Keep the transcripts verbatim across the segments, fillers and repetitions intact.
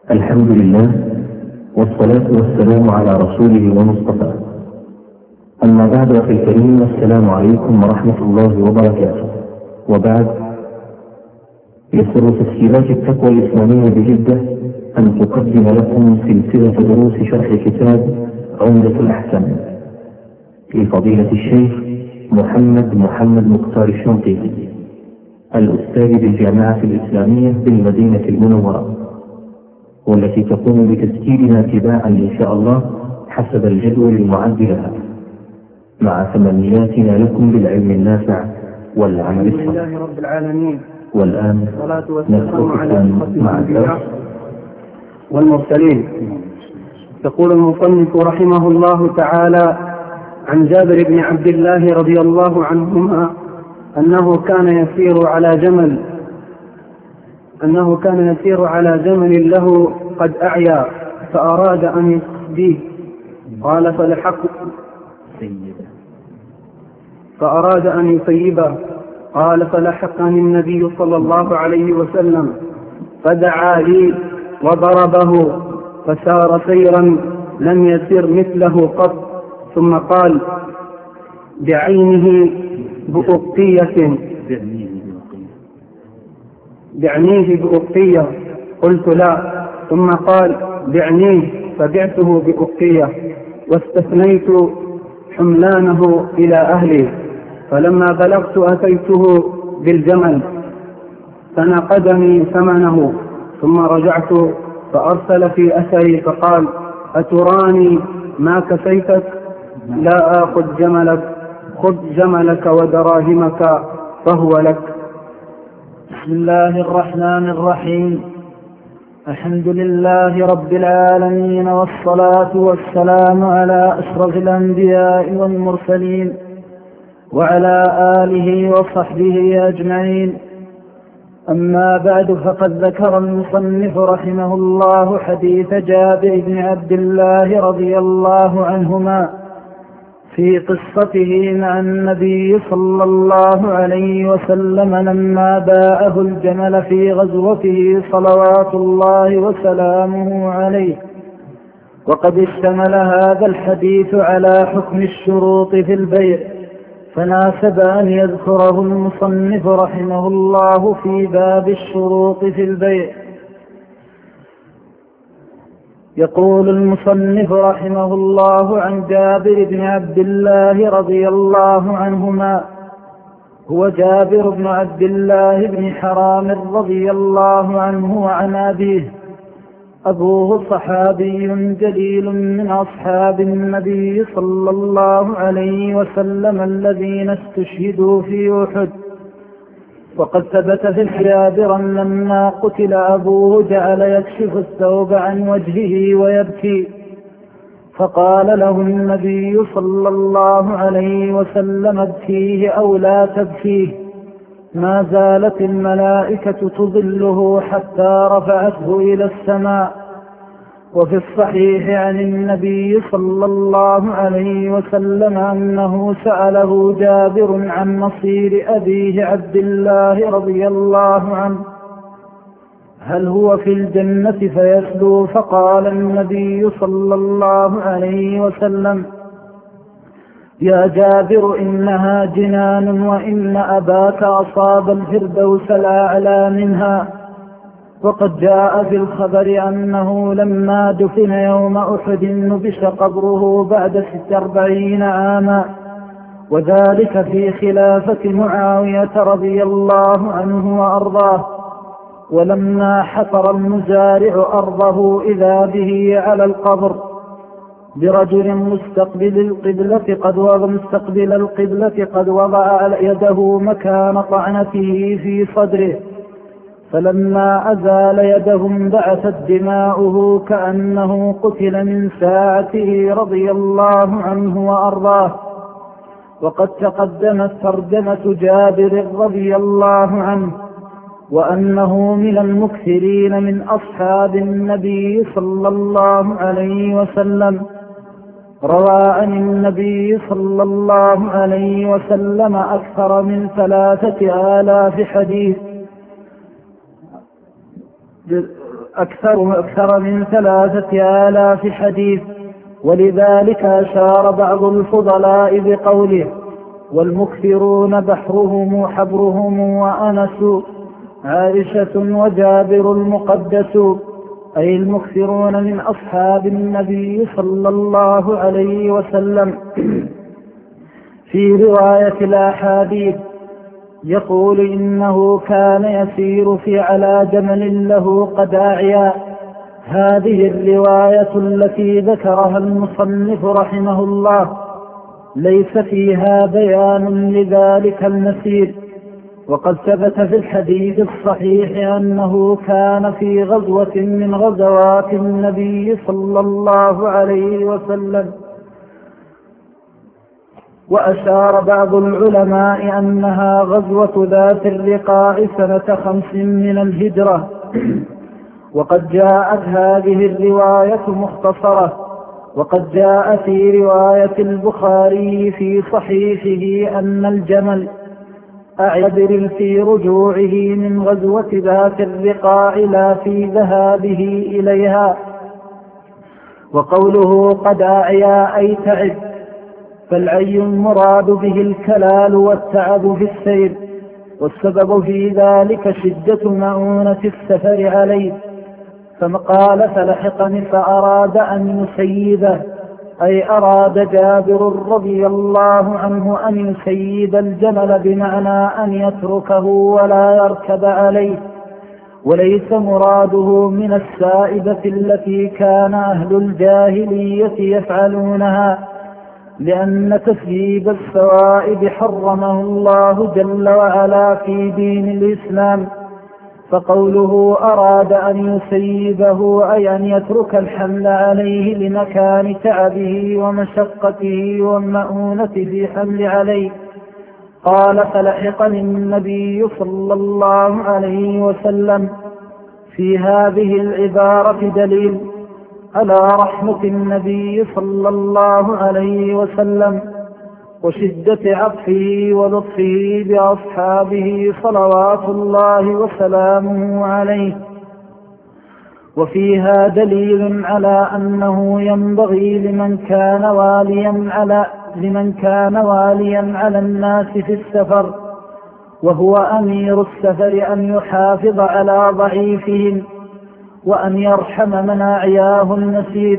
الحمد لله والصلاة والسلام على رسوله ومصطفى. أما بعد، أخي الكريم، السلام عليكم ورحمة الله وبركاته. وبعد، يسر تسجيلات التقوى الإسلامية بجدة أن تقدم لكم سلسلة دروس شرح كتاب عمدة الأحكام لفضيلة الشيخ محمد محمد مختار الشنقيطي، الأستاذ بالجامعة الإسلامية بالمدينة المنورة، والتي تقوم بتسجيلها تباعا إن شاء الله حسب الجدول المعد لها، مع تمنياتنا لكم بالعلم النافع والعمل الصالح. الحمد لله رب العالمين، والآن نترككم مع الدرس والمرسلين. يقول المصنف رحمه الله تعالى عن جابر بن عبد الله رضي الله عنهما أنه كان يسير على جمل أنه كان يسير على جمل له قد أعيا فأراد أن يسبيه، قال فلحق فأراد أن يسيبه قال فلحقني النبي صلى الله عليه وسلم فدعا لي وضربه فسار سيرا لم يسر مثله قط، ثم قال بعينه بأقية بعنيه بأقية قلت لا، ثم قال بعنيه فبعته بأقية واستثنيت حملانه إلى أهلي، فلما بلغت أتيته بالجمل فنقدني ثمنه، ثم رجعت فأرسل في أثري فقال أتراني ما كفيتك؟ لا آخذ جملك، خذ جملك ودراهمك فهو لك. بسم الله الرحمن الرحيم. الحمد لله رب العالمين، والصلاة والسلام على أشرف الأنبياء والمرسلين وعلى آله وصحبه أجمعين. أما بعد، فقد ذكر المصنف رحمه الله حديث جابر بن عبد الله رضي الله عنهما في قصته مع النبي صلى الله عليه وسلم لما باعه الجمل في غزوته صلوات الله وسلامه عليه. وقد اشتمل هذا الحديث على حكم الشروط في البيع، فناسب أن يذكره المصنف رحمه الله في باب الشروط في البيع. يقول المصنف رحمه الله عن جابر بن عبد الله رضي الله عنهما، هو جابر بن عبد الله بن حرام رضي الله عنه وعن أبيه. أبوه صحابي جليل من أصحاب النبي صلى الله عليه وسلم الذين استشهدوا في أحد. وقد ثبت في جابر لما قتل أبوه جعل يكشف الثوب عن وجهه ويبكي، فقال له النبي صلى الله عليه وسلم ابكيه أو لا تبكيه، ما زالت الملائكة تظله حتى رفعته إلى السماء. وفي الصحيح عن النبي صلى الله عليه وسلم أنه سأله جابر عن مصير أبيه عبد الله رضي الله عنه هل هو في الجنة فيسلو، فقال النبي صلى الله عليه وسلم يا جابر إنها جنان، وإن أباك أصاب الفردوس الأعلى منها. وقد جاء في الخبر أنه لما دفن يوم أحد نبش قبره بعد ست أربعين عاما، وذلك في خلافة معاوية رضي الله عنه وأرضاه. ولما حفر المزارع أرضه إذا به على القبر برجل مستقبل القبلة قد وضع مستقبل القبلة قد وضع يده مكان طعنته في صدره، فلما أزال يده انبعثت دماؤه كأنه قتل من ساعته رضي الله عنه وأرضاه. وقد تقدمت ترجمة جابر رضي الله عنه، وأنه من المكثرين من أصحاب النبي صلى الله عليه وسلم. روى عن النبي صلى الله عليه وسلم أكثر من ثلاثة آلاف حديث أكثر, أكثر من ثلاثة آلاف حديث. ولذلك أشار بعض الفضلاء بقوله: والمكثرون بحرهم حبرهم وأنس عائشة وجابر المقدس، أي المكثرون من أصحاب النبي صلى الله عليه وسلم. في رواية الأحاديث يقول: إنه كان يسير في على جمل له قداعيا. هذه الرواية التي ذكرها المصنف رحمه الله ليس فيها بيان لذلك المسير، وقد ثبت في الحديث الصحيح أنه كان في غزوة من غزوات النبي صلى الله عليه وسلم. وأشار بعض العلماء أنها غزوة ذات الرقاع سنة خمس من الهجرة. وقد جاءت هذه الرواية مختصرة، وقد جاء في رواية البخاري في صحيحه أن الجمل أعبر في رجوعه من غزوة ذات الرقاع لا في ذهابه إليها. وقوله قد أعيا أي تعب، فالعي المراد به الكلال والتعب في السير، والسبب في ذلك شدة مؤونة السفر عليه. فما قال فلحقني فأراد أن يسيبه، أي أراد جابر رضي الله عنه أن يسيب الجمل، بمعنى أن يتركه ولا يركب عليه، وليس مراده من السائبة التي كان أهل الجاهلية يفعلونها، لأن تسييب السوائب حرمه الله جل وعلا في دين الإسلام. فقوله أراد أن يسيبه أي أن يترك الحمل عليه لمكان تعبه ومشقته والمؤونة في حمل عليه. قال فلحقني النبي صلى الله عليه وسلم. في هذه العبارة دليل على رحمة النبي صلى الله عليه وسلم وشدة عطفه ولطفه بأصحابه صلوات الله وسلامه عليه. وفيها دليل على أنه ينبغي لمن كان واليا على لمن كان واليا على الناس في السفر وهو أمير السفر أن يحافظ على ضعيفهم وأن يرحم من أعياه المسير.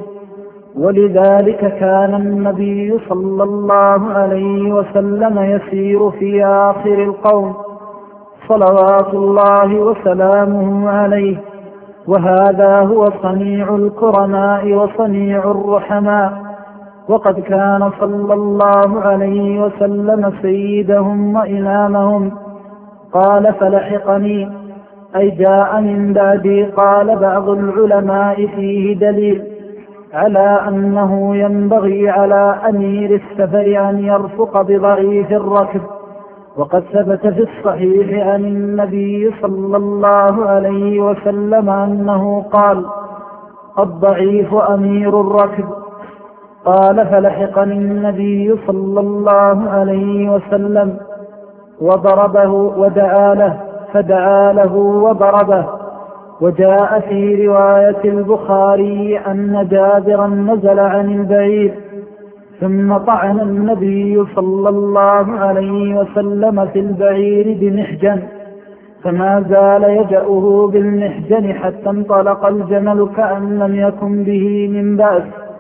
ولذلك كان النبي صلى الله عليه وسلم يسير في آخر القوم صلوات الله وسلامه عليه، وهذا هو صنيع الكرماء وصنيع الرحماء. وقد كان صلى الله عليه وسلم سيدهم وإمامهم. قال فلحقني أي جاء من بعدي. قال بعض العلماء فيه دليل على أنه ينبغي على أمير السفر أن يرفق بضعيف الركب. وقد ثبت في الصحيح عن النبي صلى الله عليه وسلم أنه قال الضعيف أمير الركب. قال فلحقني النبي صلى الله عليه وسلم وضربه ودعا له فدعا له وضربه. وجاء في رواية البخاري أن جابرا نزل عن البعير ثم طعن النبي صلى الله عليه وسلم في البعير بمحجن، فما زال يجأه بالمحجن حتى انطلق الجمل كأن لم يكن به من بأس.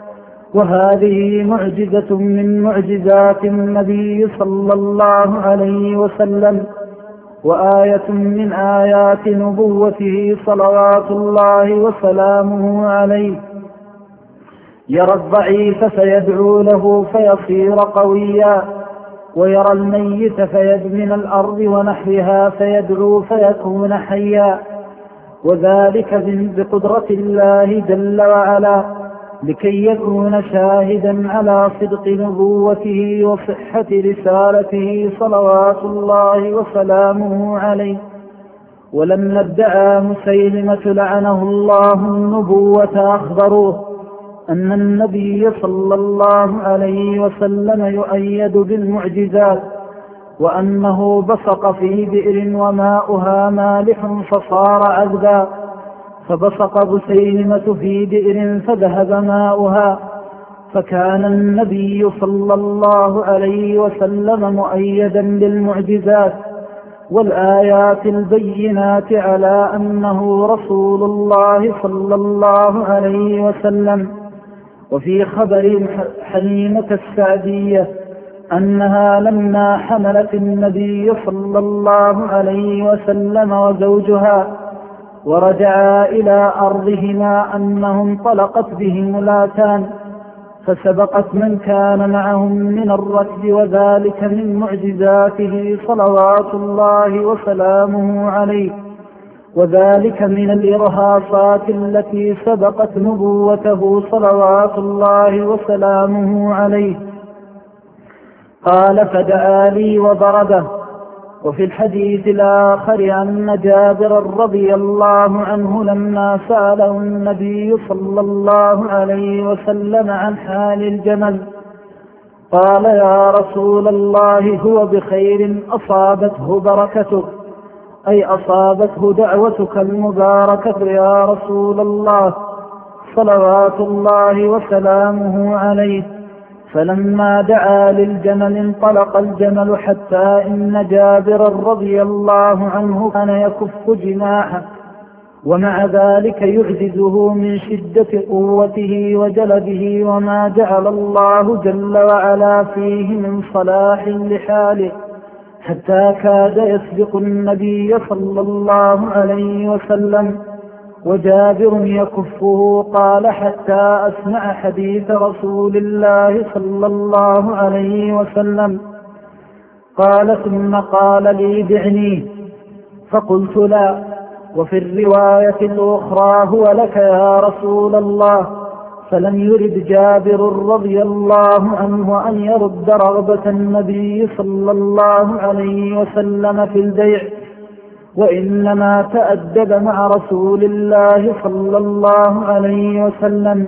وهذه معجزة من معجزات النبي صلى الله عليه وسلم، وآية من آيات نبوته صلوات الله وسلامه عليه. يرى الضعيف فيدعو له فيصير قويا، ويرى الميت فيدمن الأرض ونحوها فيدعو فيكون حيا، وذلك بقدرة الله جل وعلا لكي يكون شاهدا على صدق نبوته وصحة رسالته صلوات الله وسلامه عليه. ولما ادعى مسيلمة لعنه الله النبوة أخبروه أن النبي صلى الله عليه وسلم يؤيد بالمعجزات، وأنه بصق في بئر وماؤها مالح فصار عذبا، فبصق بسيلمة في بئر فذهب ماؤها، فكان النبي صلى الله عليه وسلم مؤيدا بالمعجزات والآيات البينات على أنه رسول الله صلى الله عليه وسلم. وفي خبر حليمة السعدية أنها لما حملت النبي صلى الله عليه وسلم وزوجها ورجعا إلى أرضهما أنهم انطلقت بهم الآتان، فسبقت من كان معهم من الركب، وذلك من معجزاته صلوات الله وسلامه عليه، وذلك من الإرهاصات التي سبقت نبوته صلوات الله وسلامه عليه. قال: فدعا لي وضربه. وفي الحديث الآخر أن جابر رضي الله عنه لما سأله النبي صلى الله عليه وسلم عن حال الجمل قال: يا رسول الله هو بخير أصابته بركتك، أي أصابته دعوتك المباركة يا رسول الله صلوات الله وسلامه عليه. فلما دعا للجمل انطلق الجمل، حتى إن جابر رضي الله عنه كان يكف جناحه، ومع ذلك يعجزه من شدة قوته وجلده، وما جعل الله جل وعلا فيه من صلاح لحاله، حتى كاد يسبق النبي صلى الله عليه وسلم، وجابر يكفه. قال: حتى أسمع حديث رسول الله صلى الله عليه وسلم. قال: ثم قال لي: دعني، فقلت: لا. وفي الرواية الأخرى: هو لك يا رسول الله. فلم يرد جابر رضي الله عنه أن يرد رغبة النبي صلى الله عليه وسلم في البيع، وإنما تأدب مع رسول الله صلى الله عليه وسلم.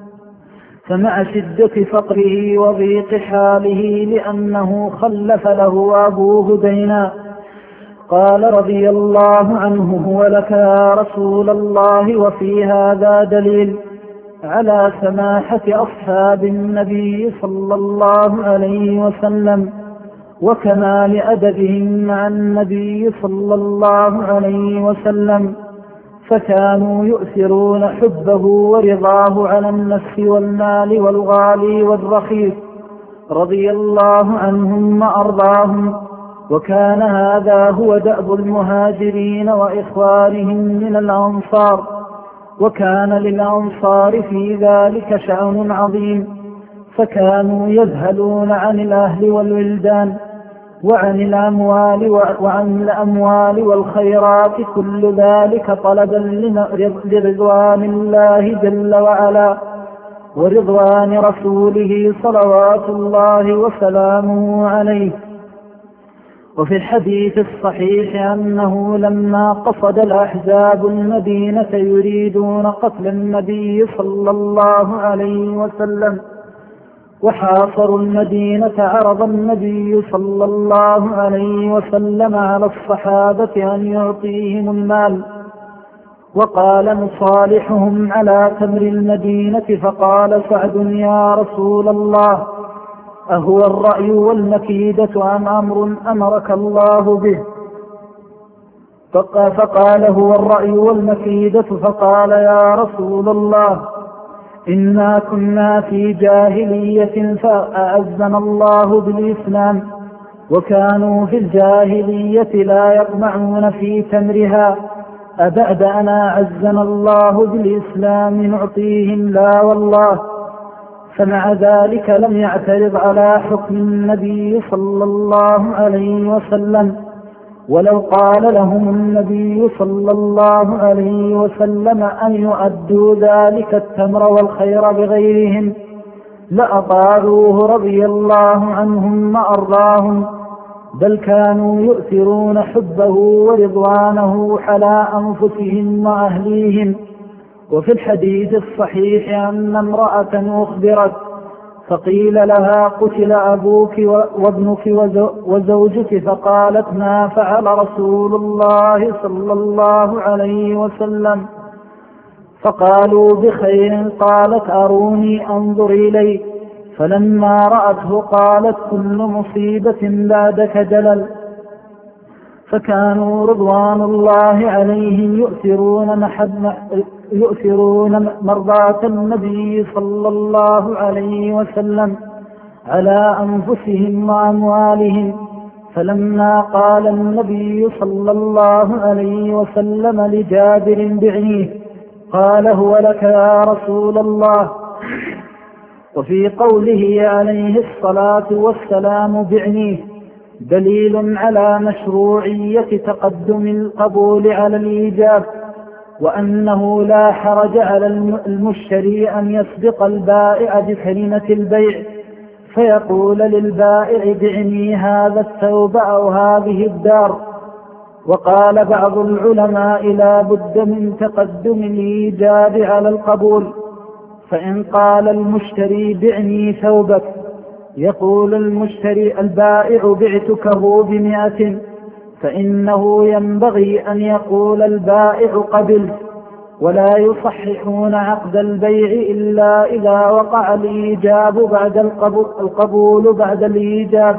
فمع شدة فقره وضيق حاله، لأنه خلف له أبوه دينا، قال رضي الله عنه: هو لك يا رسول الله. وفي هذا دليل على سماحة أصحاب النبي صلى الله عليه وسلم وكمال أدبهم مع النبي صلى الله عليه وسلم، فكانوا يؤثرون حبه ورضاه على النفس والمال والغالي والرخيص رضي الله عنهم وأرضاهم. وكان هذا هو دأب المهاجرين وإخوانهم من الأنصار، وكان للأنصار في ذلك شأن عظيم، فكانوا يذهلون عن الأهل والولدان وعن الأموال وعن الأموال والخيرات، كل ذلك طلبا لرضوان الله جل وعلا ورضوان رسوله صلوات الله وسلامه عليه. وفي الحديث الصحيح أنه لما قصد الأحزاب المدينة يريدون قتل النبي صلى الله عليه وسلم وحاصروا المدينة، عرض النبي صلى الله عليه وسلم على الصحابة أن يعطيهم المال، وقال نصالحهم على تمر المدينة. فقال سعد: يا رسول الله، أهو الرأي والمكيدة أم أمر أمرك الله به؟ فقال: هو الرأي والمكيدة. فقال: يا رسول الله، إنا كنا في جاهلية فأعزنا الله بالإسلام، وكانوا في الجاهلية لا يطمعون في تمرها، أبعد أن أعزنا الله بالإسلام نعطيهم؟ لا والله. فمع ذلك لم يعترض على حكم النبي صلى الله عليه وسلم، ولو قال لهم النبي صلى الله عليه وسلم أن يؤدوا ذلك التمر والخير بغيرهم لأطاعوه رضي الله عنهم وأرضاهم، بل كانوا يؤثرون حبه ورضوانه على أنفسهم وأهليهم. وفي الحديث الصحيح أن امرأة أخبرت فقيل لها: قتل أبوك وابنك وزوجك، فقالت: ما فعل رسول الله صلى الله عليه وسلم؟ فقالوا بخير. قالت أروني أنظر إليه. فلما رأته قالت كل مصيبة بعدك جلل. فكانوا رضوان الله عليهم يؤثرون, محب يؤثرون مرضاة النبي صلى الله عليه وسلم على أنفسهم وأموالهم. فلما قال النبي صلى الله عليه وسلم لجابر بعنيه قال هو لك يا رسول الله. وفي قوله عليه الصلاة والسلام بعنيه دليل على مشروعية تقدم القبول على الإيجاب، وأنه لا حرج على المشتري أن يسبق البائع بكلمة البيع فيقول للبائع بعني هذا الثوب أو هذه الدار. وقال بعض العلماء لا بد من تقدم الإيجاب على القبول، فإن قال المشتري بعني ثوبك يقول المشتري البائع بعتكه بمئة، فإنه ينبغي أن يقول البائع قبلت، ولا يصححون عقد البيع إلا إذا وقع الإيجاب بعد القبول, القبول بعد الإيجاب.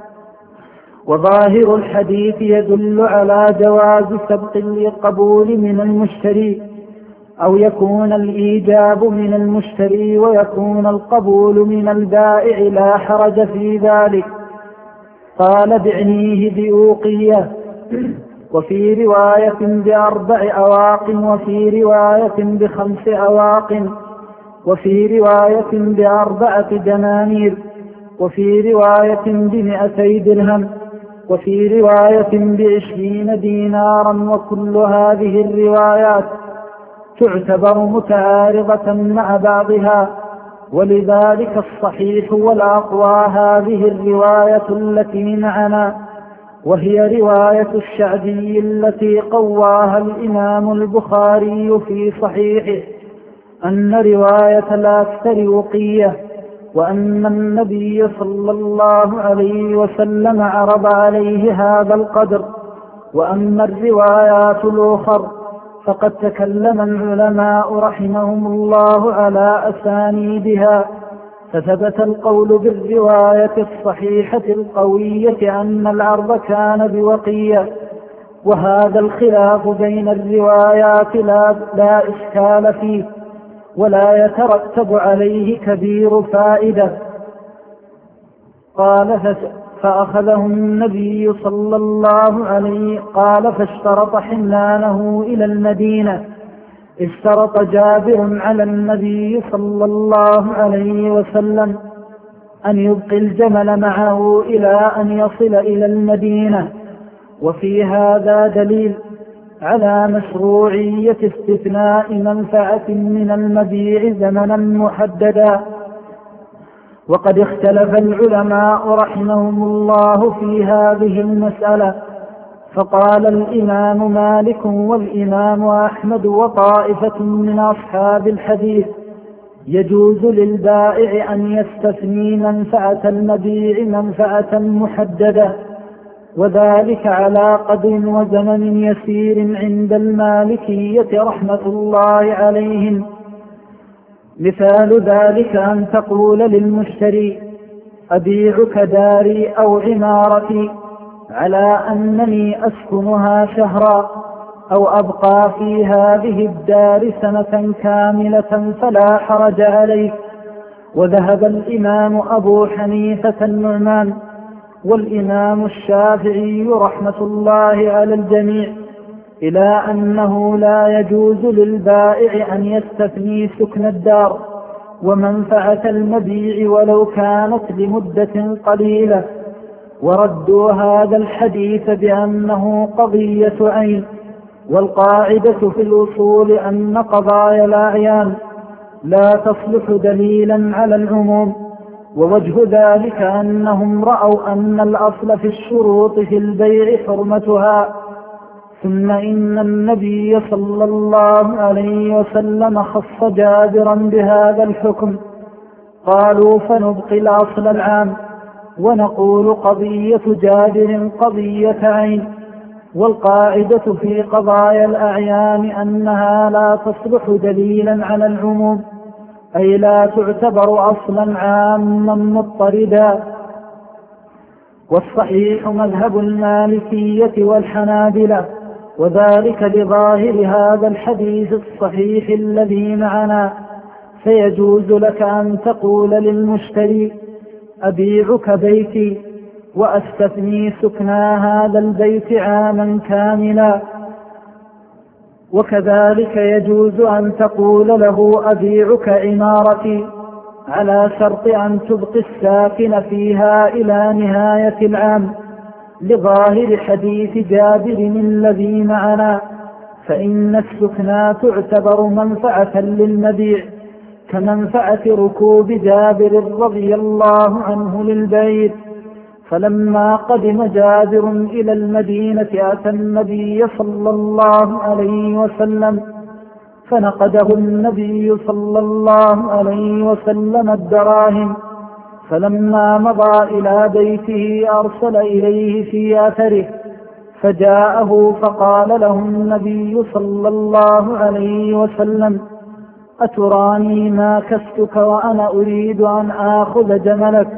وظاهر الحديث يدل على جواز سبق القبول من المشتري، أو يكون الإيجاب من المشتري ويكون القبول من البائع لا حرج في ذلك. قال بعنيه بأوقية، وفي رواية بأربع أواق، وفي رواية بخمس أواق، وفي رواية بأربعة دنانير، وفي رواية بمئتي درهم، وفي رواية بعشرين دينارا. وكل هذه الروايات تعتبر متعارضة مع بعضها، ولذلك الصحيح والأقوى هذه الرواية التي معنا، وهي رواية الشعبي التي قواها الإمام البخاري في صحيحه، أن رواية الأكثر وقية، وأن النبي صلى الله عليه وسلم عرض عليه هذا القدر. وأما الروايات الأخرى فقد تكلم العلماء رحمهم الله على أسانيدها، فثبت القول بالرواية الصحيحة القوية أن العرض كان بوقية، وهذا الخلاف بين الروايات لا, لا إشكال فيه ولا يترتب عليه كبير فائدة. قال فأخذه النبي صلى الله عليه قال فاشترط حملانه إلى المدينة. اشترط جابر على النبي صلى الله عليه وسلم أن يبقي الجمل معه إلى أن يصل إلى المدينة. وفي هذا دليل على مشروعية استثناء منفعة من المبيع زمنا محددا. وقد اختلف العلماء رحمهم الله في هذه المسألة، فقال الإمام مالك والإمام أحمد وطائفة من أصحاب الحديث يجوز للبائع أن يستثني منفعة المبيع منفعة محددة، وذلك على قدر وزمن يسير عند المالكية رحمة الله عليهم. مثال ذلك أن تقول للمشتري أبيعك داري أو عمارتي على أنني أسكنها شهرا، أو أبقى في هذه الدار سنة كاملة فلا حرج عليك. وذهب الإمام أبو حنيفة النعمان والإمام الشافعي رحمة الله على الجميع إلى أنه لا يجوز للبائع أن يستثني سكن الدار ومنفعة المبيع ولو كانت لمدة قليلة، وردوا هذا الحديث بأنه قضية عين. والقاعدة في الأصول أن قضايا الأعيان لا تصلح دليلا على العموم، ووجه ذلك أنهم رأوا أن الأصل في الشروط في البيع حرمتها. ثم إن النبي صلى الله عليه وسلم خص جابرا بهذا الحكم. قالوا فنبقي الأصل العام ونقول قضية جابر قضية عين، والقاعدة في قضايا الأعيان أنها لا تصلح دليلا على العموم، أي لا تعتبر أصلا عاما مضطردا. والصحيح مذهب المالكية والحنابلة، وذلك لظاهر هذا الحديث الصحيح الذي معنا. فيجوز لك أن تقول للمشتري أبيعك بيتي وأستثني سكنى هذا البيت عاما كاملا، وكذلك يجوز أن تقول له أبيعك عمارتي على شرط أن تبقي الساكن فيها إلى نهاية العام، لظاهر حديث جابر الذي معنا. فإن السكنى تعتبر منفعة للمبيع كمنفعة ركوب جابر رضي الله عنه للبيت. فلما قدم جابر إلى المدينة أتى النبي صلى الله عليه وسلم فنقده النبي صلى الله عليه وسلم الدراهم. فلما مضى إلى بيته أرسل إليه في أثره فجاءه فقال له النبي صلى الله عليه وسلم أتراني ما كستك وأنا أريد أن آخذ جملك؟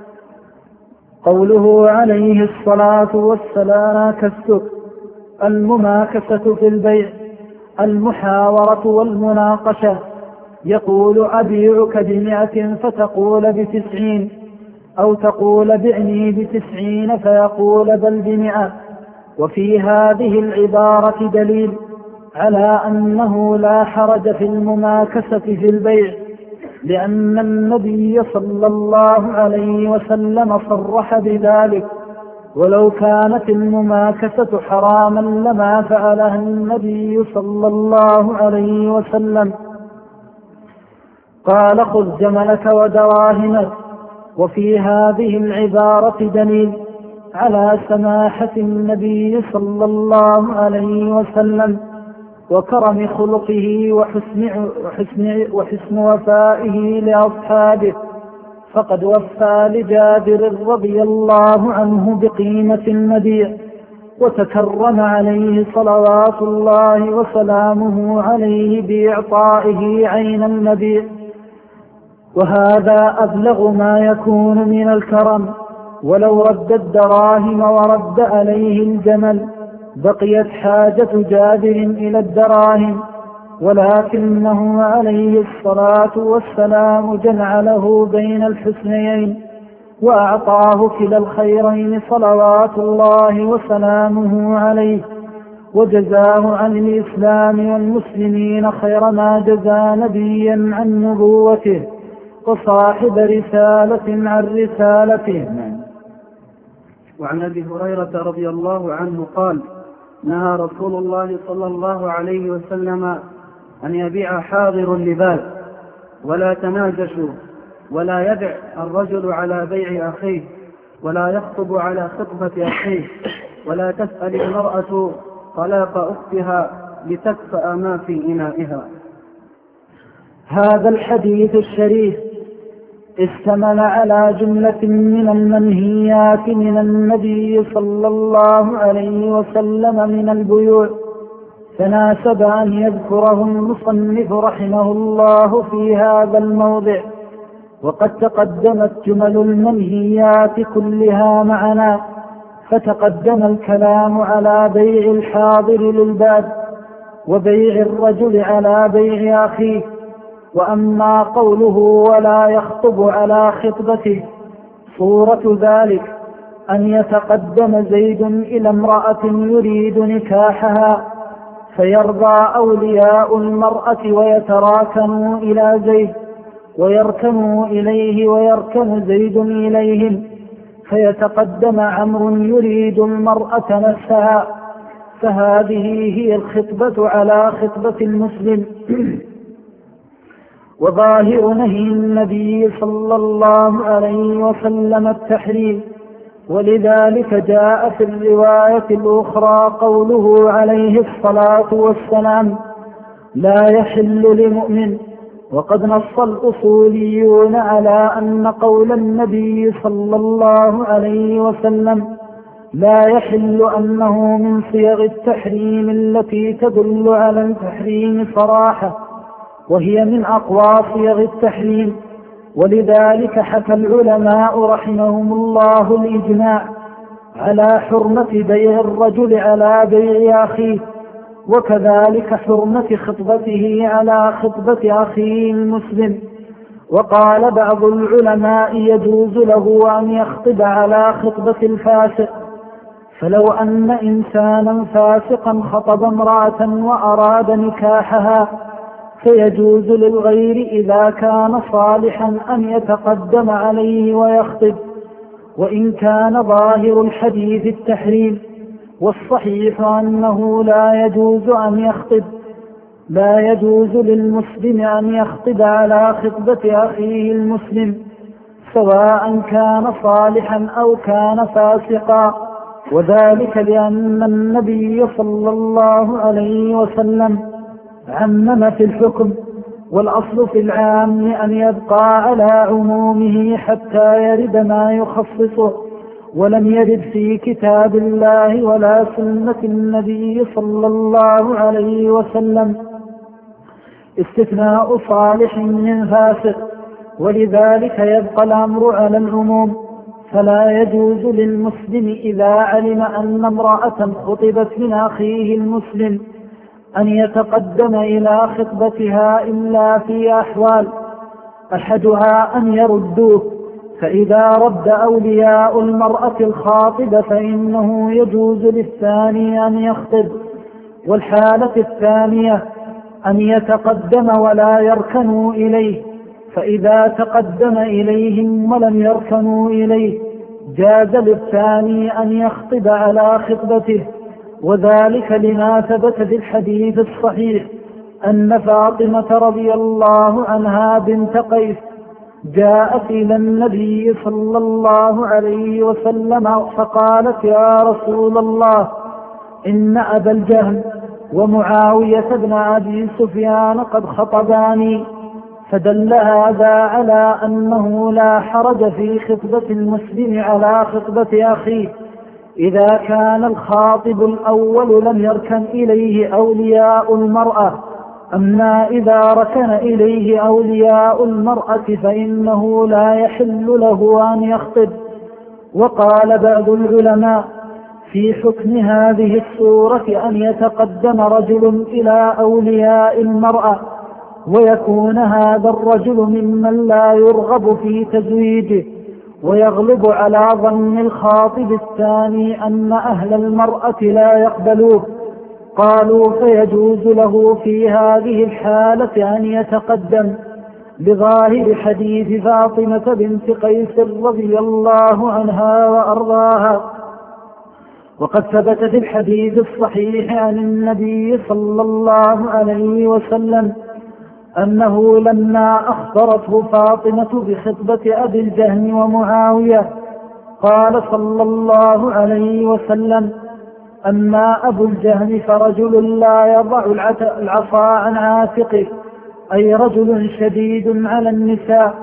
قوله عليه الصلاة والسلام كستك المماكسة في البيع، المحاورة والمناقشة. يقول أبيعك بمئة فتقول بتسعين، أو تقول بعني بتسعين فيقول بل بمئة. وفي هذه العبارة دليل على أنه لا حرج في المماكسة في البيع، لأن النبي صلى الله عليه وسلم صرح بذلك. ولو كانت المماكسة حراما لما فعلها النبي صلى الله عليه وسلم. قال خذ جملك ودراهمك. وفي هذه العبارة دليل على سماحة النبي صلى الله عليه وسلم وكرم خلقه وحسن, وحسن, وحسن وفائه لأصحابه، فقد وفى لجابر رضي الله عنه بقيمة المبيع، وتكرم عليه صلوات الله وسلامه عليه بإعطائه عين المبيع. وهذا أبلغ ما يكون من الكرم. ولو رد الدراهم ورد عليه الجمل بقيت حاجة جابر إلى الدراهم، ولكنه عليه الصلاة والسلام جعله بين الحسنيين وأعطاه كلا الخيرين صلوات الله وسلامه عليه، وجزاه عن الإسلام والمسلمين خير ما جزى نبيا عن نبوته وصاحب رسالة عن رسالته. وعن أبي هريرة رضي الله عنه قال نهى رسول الله صلى الله عليه وسلم أن يبيع حاضر لباد، ولا تناجشوا، ولا يبع الرجل على بيع أخيه، ولا يخطب على خطبة أخيه، ولا تسأل المرأة طلاق أختها لتكفأ ما في إنائها. هذا الحديث الشريف اشتمل على جملة من المنهيات من النبي صلى الله عليه وسلم من البيوع، فناسب أن يذكره المصنف رحمه الله في هذا الموضع. وقد تقدمت جمل المنهيات كلها معنا، فتقدم الكلام على بيع الحاضر للباد وبيع الرجل على بيع أخيه. وأما قوله ولا يخطب على خطبته، صورة ذلك أن يتقدم زيد إلى امرأة يريد نكاحها فيرضى أولياء المرأة ويتراكموا إلى زيد ويركنوا إليه ويركن زيد إليهم، فيتقدم عمرو يريد المرأة نفسها، فهذه هي الخطبة على خطبة المسلم. وظاهر نهي النبي صلى الله عليه وسلم التحريم، ولذلك جاء في الرواية الأخرى قوله عليه الصلاة والسلام لا يحل لمؤمن. وقد نص الأصوليون على أن قول النبي صلى الله عليه وسلم لا يحل أنه من صيغ التحريم التي تدل على التحريم صراحة، وهي من أقوى صيغ التحريم. ولذلك حكى العلماء رحمهم الله الإجماع على حرمة بيع الرجل على بيع أخيه، وكذلك حرمة خطبته على خطبة أخيه المسلم. وقال بعض العلماء يجوز له أن يخطب على خطبة الفاسق، فلو أن إنسانا فاسقا خطب امرأة وأراد نكاحها فيجوز للغير إذا كان صالحا أن يتقدم عليه ويخطب، وإن كان ظاهر الحديث التحريم. والصحيح أنه لا يجوز أن يخطب لا يجوز للمسلم أن يخطب على خطبة أخيه المسلم، سواء كان صالحا أو كان فاسقا، وذلك لأن النبي صلى الله عليه وسلم عمم في الحكم، والأصل في العام أن يبقى على عمومه حتى يرد ما يخصصه، ولم يرد في كتاب الله ولا سنة النبي صلى الله عليه وسلم استثناء صالح من فاسق، ولذلك يبقى الأمر على العموم. فلا يجوز للمسلم إذا علم أن امرأة خطبت من أخيه المسلم أن يتقدم إلى خطبتها إلا في أحوال، أحدها أن يردوه، فإذا رد أولياء المرأة الخاطب فإنه يجوز للثاني أن يخطب. والحالة الثانية أن يتقدم ولا يركنوا إليه، فإذا تقدم إليهم ولم يركنوا إليه جاز للثاني أن يخطب على خطبته، وذلك لما ثبت في الحديث الصحيح أن فاطمة رضي الله عنها بنت قيس جاءت إلى النبي صلى الله عليه وسلم فقالت: يا رسول الله، إن أبا الجهم ومعاوية بن أبي سفيان قد خطباني. فدل هذا على أنه لا حرج في خطبة المسلم على خطبة أخيه إذا كان الخاطب الأول لم يركن إليه أولياء المرأة. أما إذا ركن إليه أولياء المرأة فإنه لا يحل له أن يخطب. وقال بعض العلماء في حكم هذه الصورة أن يتقدم رجل إلى أولياء المرأة ويكون هذا الرجل ممن لا يرغب في تزويجه، ويغلب على ظن الخاطب الثاني أن أهل المرأة لا يقبلوه. قالوا فيجوز له في هذه الحالة أن يتقدم بظاهر حديث فاطمة بنت قيس رضي الله عنها وأرضاها. وقد ثبت في الحديث الصحيح عن النبي صلى الله عليه وسلم أنه لما أخبرته فاطمة بخطبة أبي الجهم ومعاوية قال صلى الله عليه وسلم: أما أبو الجهم فرجل لا يضع العصا عن عاتقه، أي رجل شديد على النساء.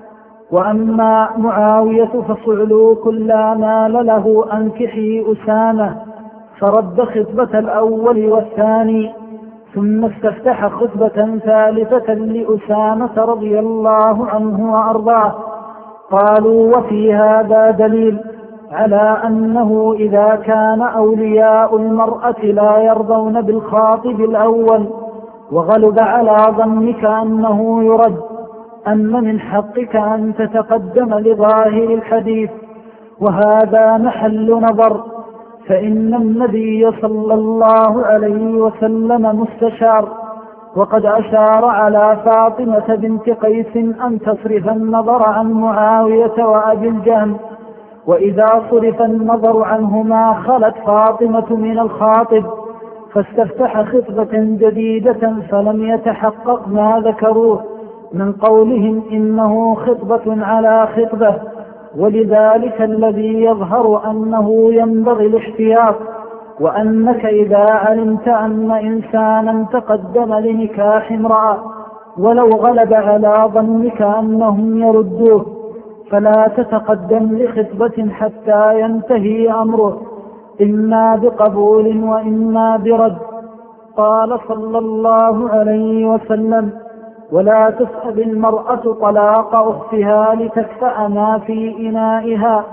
وأما معاوية فصعلوك لا مال له، أنكحي أسامة. فرد خطبة الأول والثاني، ثم استفتح خطبة ثالثة لأسامة رضي الله عنه وأرضاه. قالوا وفي هذا دليل على أنه إذا كان أولياء المرأة لا يرضون بالخاطب الأول وغلب على ظنك أنه يرد، أن من حقك أن تتقدم لظاهر الحديث، وهذا محل نظر، فإن النبي صلى الله عليه وسلم مستشار، وقد أشار على فاطمة بنت قيس أن تصرف النظر عن معاوية وأبي الجهم، وإذا صرف النظر عنهما خلت فاطمة من الخاطب، فاستفتح خطبة جديدة فلم يتحقق ما ذكروه من قولهم إنه خطبة على خطبة. ولذلك الذي يظهر أنه ينبغي الاحتياط، وأنك إذا علمت أن إنسانا تقدم لنكاح امرأة ولو غلب على ظنك أنهم يردوه فلا تتقدم لخطبة حتى ينتهي أمره، إما بقبول وإما برد. قال صلى الله عليه وسلم: ولا تسأل المرأة طلاق أختها لتكفأ ما في إنائها.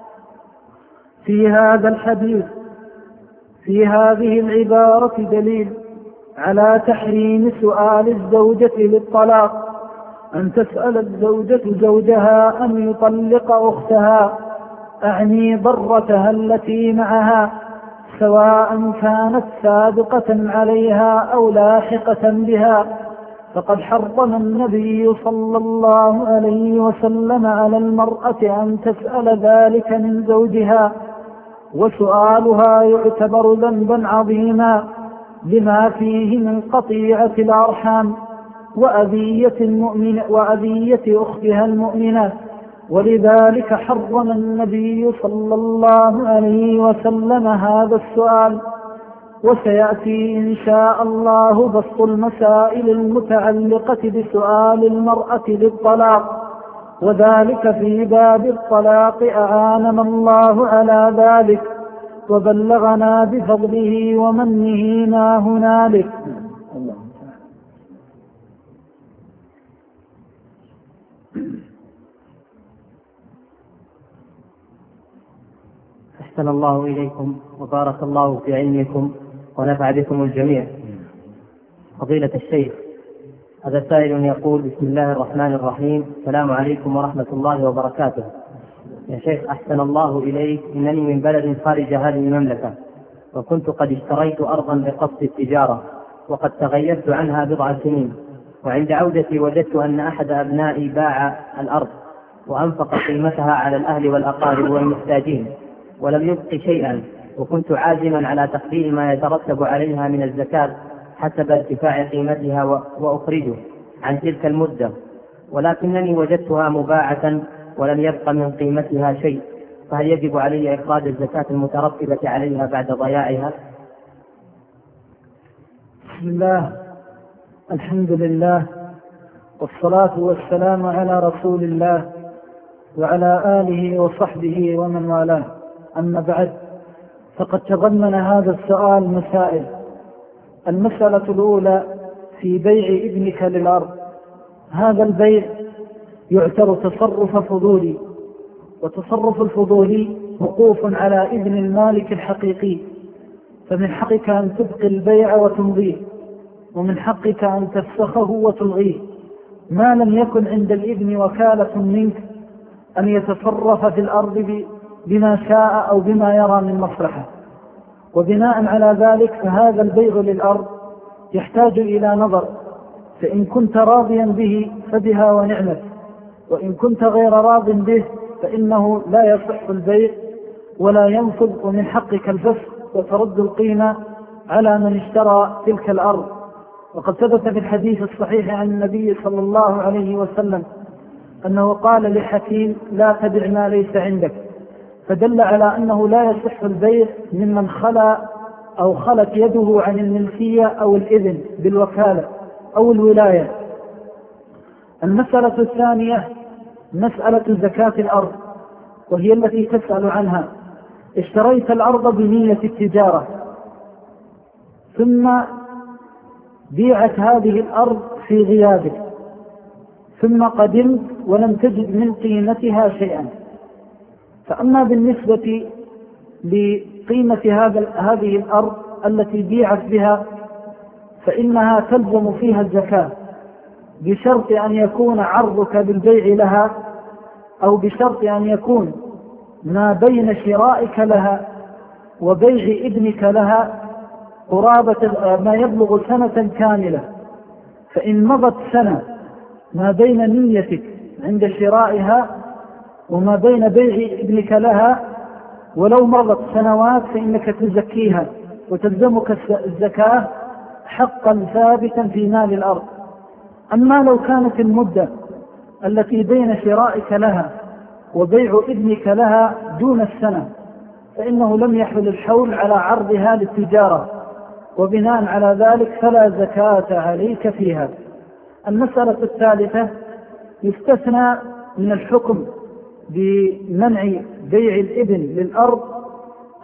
في هذا الحديث في هذه العبارة دليل على تحريم سؤال الزوجة للطلاق، أن تسأل الزوجة زوجها أن يطلق أختها، أعني ضرتها التي معها، سواء كانت سابقة عليها أو لاحقة بها، فقد حرم النبي صلى الله عليه وسلم على المرأة أن تسأل ذلك من زوجها، وسؤالها يعتبر ذنبا عظيما لما فيه من قطيعة الأرحام وأذية المؤمن وأذية أختها المؤمنات، ولذلك حرم النبي صلى الله عليه وسلم هذا السؤال. وسيأتي إن شاء الله بسط المسائل المتعلقة بسؤال المرأة للطلاق، وذلك في باب الطلاق أعاننا الله على ذلك وبلغنا بفضله ومنه ما هنالك. أحسن الله إليكم وبارك الله في علمكم ونفع بكم الجميع. فضيلة الشيخ، هذا سائل يقول: بسم الله الرحمن الرحيم، السلام عليكم ورحمة الله وبركاته. يا شيخ أحسن الله إليك، إنني من بلد خارج هذه المملكة، وكنت قد اشتريت أرضا بقصد التجارة، وقد تغيرت عنها بضع سنين، وعند عودتي وجدت أن أحد أبنائي باع الأرض وأنفق قيمتها على الأهل والأقارب والمحتاجين ولم يبق شيئا، وكنت عازما على تقديم ما يترتب عليها من الزكاة حسب ارتفاع قيمتها وأخرجه عن تلك المدة، ولكنني وجدتها مباعة ولم يبق من قيمتها شيء، فهل يجب علي إخراج الزكاة المترتبة عليها بعد ضياعها؟ بسم الله، الحمد لله، والصلاة والسلام على رسول الله وعلى آله وصحبه ومن والاه. أما بعد، فقد تضمن هذا السؤال مسائل. المسألة الأولى في بيع ابنك للأرض. هذا البيع يعتبر تصرف فضولي، وتصرف الفضولي وقوف على إذن المالك الحقيقي، فمن حقك أن تبقي البيع وتمضيه، ومن حقك أن تفسخه وتلغيه، ما لم يكن عند الابن وكالة منك أن يتصرف في الأرض بما شاء أو بما يرى من مصلحة. وبناء على ذلك فهذا البيع للأرض يحتاج إلى نظر، فإن كنت راضيا به فبها ونعمت، وإن كنت غير راض به فإنه لا يصح البيع ولا ينفذ، ومن حقك الفسخ وترد القيمة على من اشترى تلك الأرض. وقد ثبت في الحديث الصحيح عن النبي صلى الله عليه وسلم أنه قال لحكيم: لا تبع ما ليس عندك، فدل على أنه لا يصح البيع ممن خلى أو خلت يده عن الملكية أو الإذن بالوكالة أو الولاية. المسألة الثانية مسألة زكاة الأرض، وهي التي تسأل عنها. اشتريت الأرض بنية التجارة، ثم بيعت هذه الأرض في غيابك، ثم قدمت ولم تجد من قيمتها شيئا. فأما بالنسبة لقيمة هذه الأرض التي بيعت بها فإنها تلزم فيها الزكاة، بشرط أن يكون عرضك بالبيع لها، أو بشرط أن يكون ما بين شرائك لها وبيع ابنك لها قرابة ما يبلغ سنة كاملة. فإن مضت سنة ما بين نيتك عند شرائها وما بين بيع ابنك لها، ولو مرت سنوات فإنك تزكيها وتلزمك الزكاة حقا ثابتا في مال الأرض. أما لو كانت المدة التي بين شرائك لها وبيع ابنك لها دون السنة فإنه لم يحل الحول على عرضها للتجارة، وبناء على ذلك فلا زكاة عليك فيها. المسألة الثالثة يستثنى من الحكم بمنع بيع الابن للأرض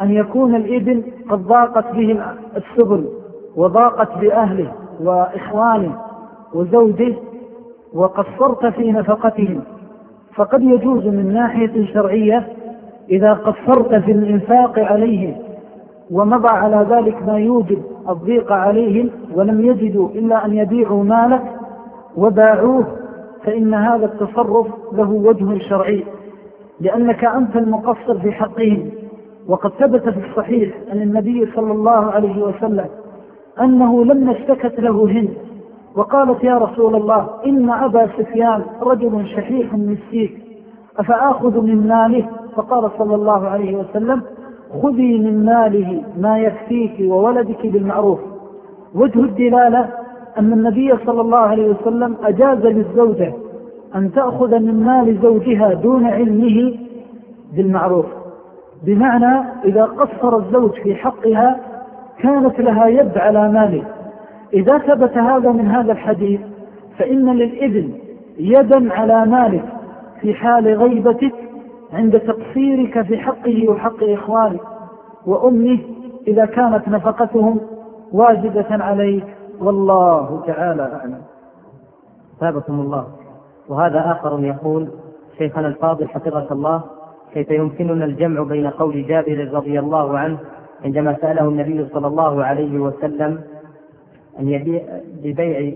أن يكون الابن قد ضاقت به السبل وضاقت بأهله وإخوانه وزوجه وقصرت في نفقتهم، فقد يجوز من ناحية شرعية إذا قصرت في الإنفاق عليهم ومضى على ذلك ما يوجب الضيق عليهم ولم يجدوا إلا أن يبيعوا مالك وباعوه، فإن هذا التصرف له وجه شرعي لأنك أنت المقصر في حقهم. وقد ثبت في الصحيح أن النبي صلى الله عليه وسلم أنه لما اشتكت له هند وقالت يا رسول الله إن أبا سفيان رجل شحيح مسكين أفآخذ من ماله؟ فقال صلى الله عليه وسلم خذي من ماله ما يكفيك وولدك بالمعروف. وجه الدلالة أن النبي صلى الله عليه وسلم أجاز للزوجة أن تأخذ من مال زوجها دون علمه بالمعروف، بمعنى إذا قصر الزوج في حقها كانت لها يد على ماله. إذا ثبت هذا من هذا الحديث فإن للابن يدا على مالك في حال غيبتك عند تقصيرك في حقه وحق إخوانك وأمه إذا كانت نفقتهم واجبة عليك، والله تعالى أعلم. ثابكم الله. وهذا آخر يقول شيخنا الفاضل حفظك الله، كيف يمكننا الجمع بين قول جابر رضي الله عنه عندما سأله النبي صلى الله عليه وسلم أن يبيع ببيع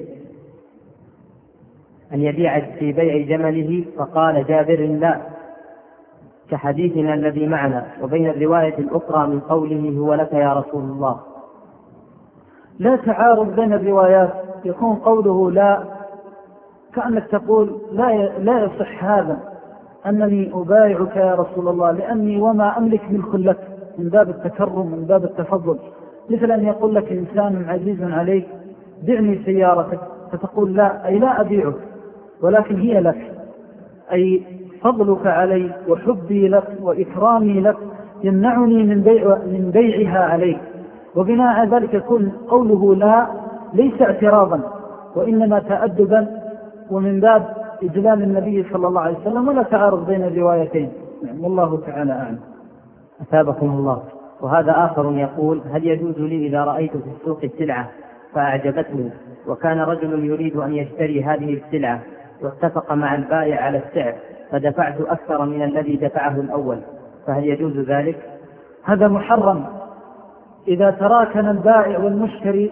أن يبيع في بيع جمله فقال جابر لا كحديثنا الذي معنا، وبين الرواية الأخرى من قوله هو لك يا رسول الله؟ لا تعارض بين الروايات، يكون قوله لا كأنك تقول لا لا يصح هذا أنني أبايعك يا رسول الله لأني وما أملك ملك لك، من باب التكرم من باب التفضل، مثل أن يقول لك إنسان عزيز عليك بعني سيارتك فتقول لا أي لا أبيعك ولكن هي لك، أي فضلك علي وحبي لك وإكرامي لك يمنعني من, بيع من بيعها عليك. وبناء على ذلك يكون قوله لا ليس اعتراضا وإنما تأدبا ومن باب إجلال النبي صلى الله عليه وسلم، ولا تعارض بين الروايتين. والله تعالى أعلم. أثابكم الله. وهذا آخر يقول هل يجوز لي إذا رأيت في السوق السلعة فأعجبتني وكان رجل يريد أن يشتري هذه السلعة واتفق مع البائع على السعر فدفعت أكثر من الذي دفعه الأول، فهل يجوز ذلك؟ هذا محرم. إذا تراكن البائع والمشتري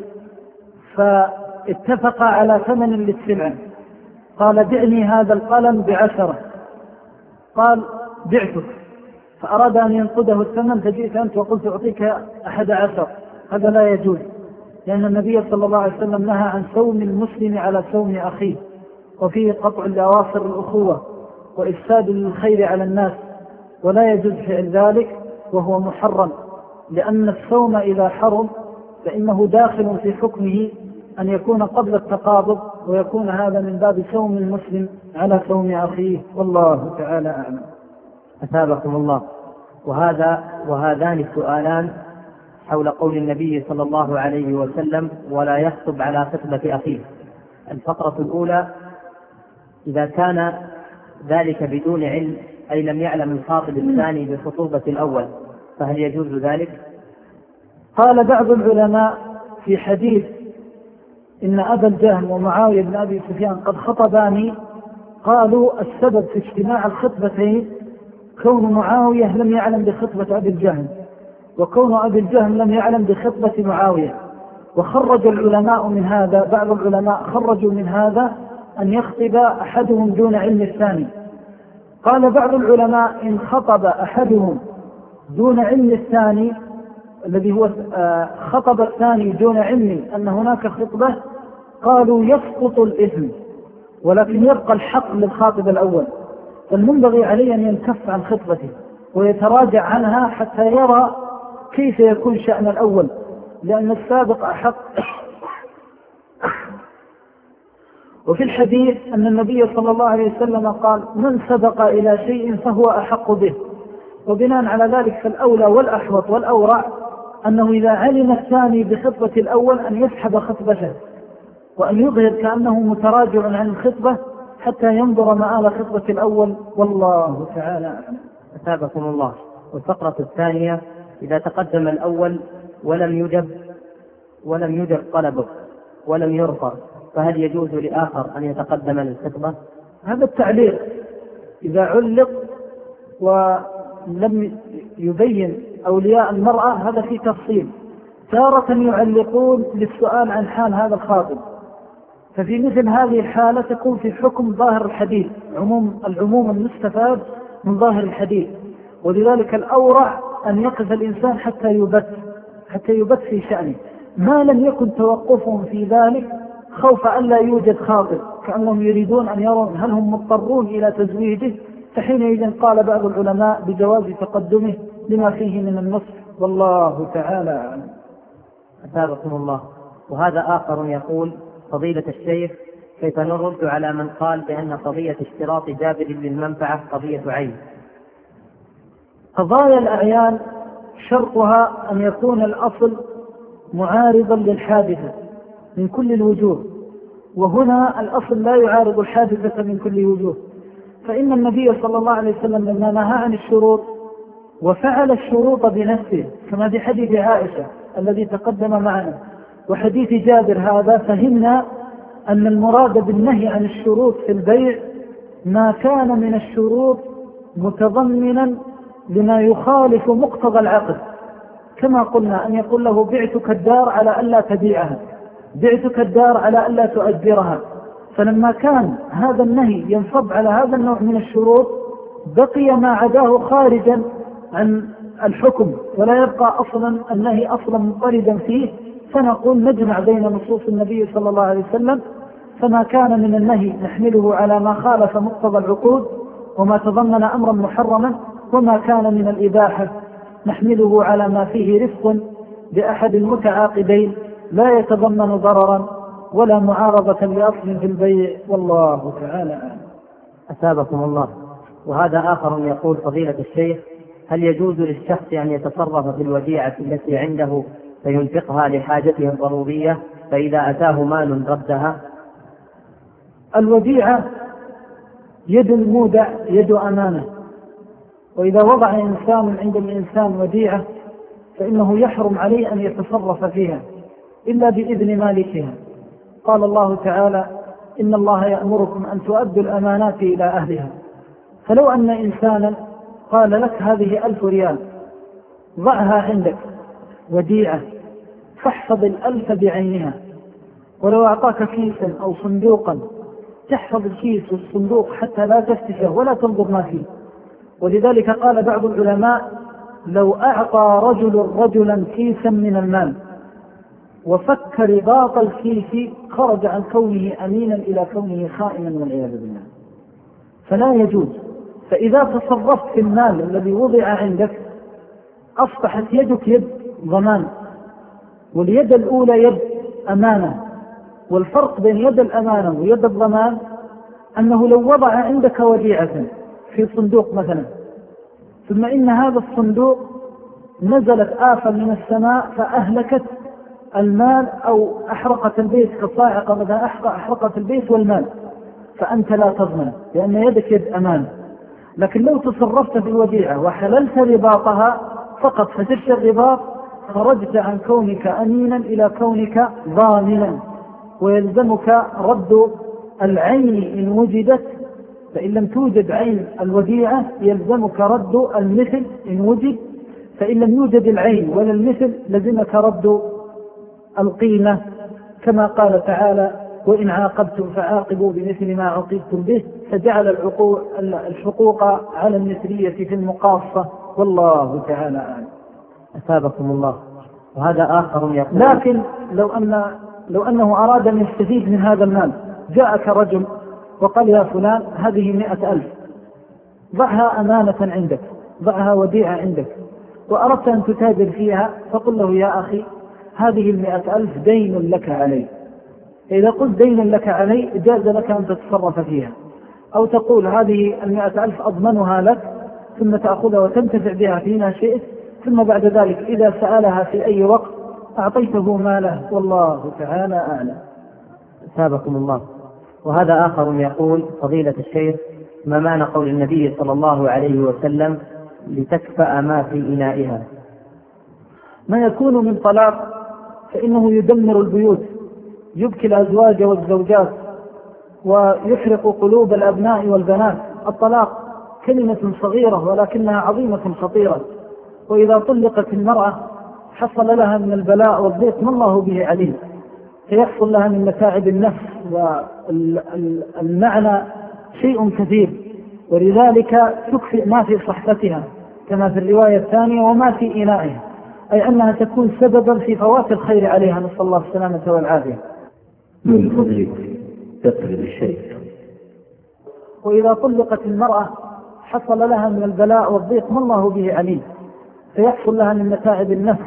فاتفقا على ثمن للسلعة، قال بعني هذا القلم بعشرة، قال بعته، فأراد أن ينقده الثمن فجئت أنت وقلت أعطيك أحد عشر، هذا لا يجوز، لأن النبي صلى الله عليه وسلم نهى عن سوم المسلم على سوم أخيه، وفيه قطع لأواصر الأخوة وإفساد الخير على الناس، ولا يجوز فعل ذلك وهو محرم، لأن الصوم إذا حرم فإنه داخل في حكمه أن يكون قبل التقابض، ويكون هذا من باب صوم المسلم على صوم أخيه، والله تعالى أعلم. أثابكم الله. وهذا وهذان السؤالان حول قول النبي صلى الله عليه وسلم ولا يخطب على خطبة أخيه. الفقرة الأولى: إذا كان ذلك بدون علم أي لم يعلم الخاطب الثاني بخطوبة الأول فهل يجوز ذلك؟ قال بعض العلماء في حديث إن أبا الجهم ومعاوية بن أبي سفيان قد خطباني، قالوا السبب في اجتماع الخطبتين كون معاوية لم يعلم بخطبة أبي الجهم، وكون أبي الجهم لم يعلم بخطبة معاوية. وخرج العلماء من هذا، بعض العلماء خرجوا من هذا أن يخطب أحدهم دون علم الثاني. قال بعض العلماء إن خطب أحدهم دون علم الثاني الذي هو خطب الثاني دون علم أن هناك خطبة، قالوا يسقط الإثم ولكن يبقى الحق للخاطب الأول، فالمنبغي عليه أن ينكف عن خطبته ويتراجع عنها حتى يرى كيف يكون شأن الأول، لأن السابق أحق. وفي الحديث أن النبي صلى الله عليه وسلم قال من سبق إلى شيء فهو أحق به، وبناء على ذلك فالأولى والأحوط والأورع أنه إذا علم الثاني بخطبة الأول أن يسحب خطبته وأن يظهر كأنه متراجع عن الخطبة حتى ينظر مآل خطبة الأول، والله تعالى أعلم. أثابكم الله. والفقرة الثانية: إذا تقدم الأول ولم يجب ولم يجب طلبه ولم يرفض، فهل يجوز لآخر أن يتقدم للخطبة؟ هذا التعليق إذا علق ولم يبين أولياء المرأة هذا في تفصيل. تارة يعلقون للسؤال عن حال هذا الخاطب، ففي مثل هذه الحالة تكون في حكم ظاهر الحديث، عموم العموم المستفاد من ظاهر الحديث. ولذلك الأورع أن يقف الإنسان حتى يبت حتى يبت في شأنه، ما لم يكن توقفهم في ذلك خوف أن لا يوجد خاطب، كأنهم يريدون أن يرون هل هم مضطرون إلى تزويجه، فحينئذ قال بعض العلماء بجواز تقدمه لما فيه من النصح، والله تعالى أعلم. أثابكم الله. وهذا آخر يقول: فضيلة الشيخ، كيف نرد على من قال بأن قضية اشتراط جابر للمنفعة قضية عين؟ قضايا الأعيان شرطها أن يكون الأصل معارضا للحادثة من كل الوجوه، وهنا الأصل لا يعارض الحادثة من كل وجوه. فإن النبي صلى الله عليه وسلم لما نهى عن الشروط وفعل الشروط بنفسه، كما في حديث عائشة الذي تقدم معنا وحديث جابر هذا، فهمنا أن المراد بالنهي عن الشروط في البيع ما كان من الشروط متضمنا لما يخالف مقتضى العقد، كما قلنا أن يقول له: بعتك الدار على ألا تبيعها، بعتك الدار على ألا تؤجرها. فلما كان هذا النهي ينصب على هذا النوع من الشروط بقي ما عداه خارجا عن الحكم، ولا يبقى أصلا النهي أصلا مضطردا فيه. فنقول نجمع بين نصوص النبي صلى الله عليه وسلم، فما كان من النهي نحمله على ما خالف مقتضى العقود وما تضمن أمرا محرما، وما كان من الإباحة نحمله على ما فيه رفق بأحد المتعاقدين لا يتضمن ضررا ولا معارضة لأصل في البيع، والله تعالى أعلم. أثابكم الله. وهذا آخر يقول: فضيلة الشيخ، هل يجوز للشخص أن يتصرف في الوديعة التي عنده فينفقها لحاجته الضرورية، فإذا أتاه مال ردها؟ الوديعة يد المودع يد أمانة، وإذا وضع إنسان عند الإنسان وديعة فإنه يحرم عليه أن يتصرف فيها إلا بإذن مالكها. قال الله تعالى: إن الله يأمركم أن تؤدوا الأمانات إلى أهلها. فلو أن إنسانا قال لك: هذه ألف ريال ضعها عندك وديعة، فاحفظ الألف بعينها، ولو أعطاك كيسا أو صندوقا تحفظ الكيس والصندوق حتى لا تفتشه ولا تنظر ما فيه. ولذلك قال بعض العلماء: لو أعطى رجل رجلا كيسا من المال وفك رباط الكيس خرج عن كونه أمينا إلى كونه خائنا والعياذ بالله. فلا يجوز. فإذا تصرفت في المال الذي وضع عندك أصبحت يدك يد ضمان، واليد الأولى يد أمانة. والفرق بين يد الأمانة ويد الضمان أنه لو وضع عندك وديعة في صندوق مثلا، ثم إن هذا الصندوق نزلت آفة من السماء فأهلكت المال أو أحرقت البيت كصاعقة مثلا أحرقت البيت والمال، فأنت لا تضمن لأن يدك يد أمان. لكن لو تصرفت في الوديعة وحللت رباطها فقط فتشت الرباط خرجت عن كونك أمينا إلى كونك ضامنا، ويلزمك رد العين إن وجدت، فإن لم توجد عين الوديعة يلزمك رد المثل إن وجد، فإن لم يوجد العين ولا المثل لزمك رد القيمة، كما قال تعالى: وإن عاقبتم فعاقبوا بمثل ما عوقبتم به، فجعل الحقوق على المثلية في المقاصة، والله تعالى أعلم. أثابكم الله. وهذا آخر يقول: لكن لو أن لو أنه أراد أن يستفيد من هذا المال، جاءك رجل وقال: يا فلان هذه مئة ألف ضعها أمانة عندك، ضعها وديعة عندك، وأردت أن تتاجر فيها، فقل له: يا أخي هذه المئة ألف دين لك علي. إذا قلت دين لك علي جاز لك أن تتصرف فيها، أو تقول: هذه المئة ألف أضمنها لك، ثم تأخذها وتنتفع بها فيما شئت، ثم بعد ذلك إذا سألها في أي وقت أعطيته ماله، والله تعالى أعلم. أثابكم الله. وهذا آخر يقول: فضيلة الشيخ، ما معنى قول النبي صلى الله عليه وسلم: لتكفأ ما في إنائها؟ ما يكون من طلاق فإنه يدمر البيوت، يبكي الأزواج والزوجات ويحرق قلوب الأبناء والبنات. الطلاق كلمة صغيرة ولكنها عظيمة خطيرة، وإذا طلقت المرأة حصل لها من البلاء والضيق ما الله به عليم، فيحصل لها من متاعب النفس والمعنى شيء كثير، ولذلك تكفئ ما في صحفتها كما في الرواية الثانية وما في إنائها، أي أنها تكون سببا في فوات الخير عليها، نسأل الله السلامة والعافية. من فضلك تقرب الشيخ. وإذا طلقت المرأة حصل لها من البلاء والضيق ما الله به عليم، فيحصل لها من متاعب النفس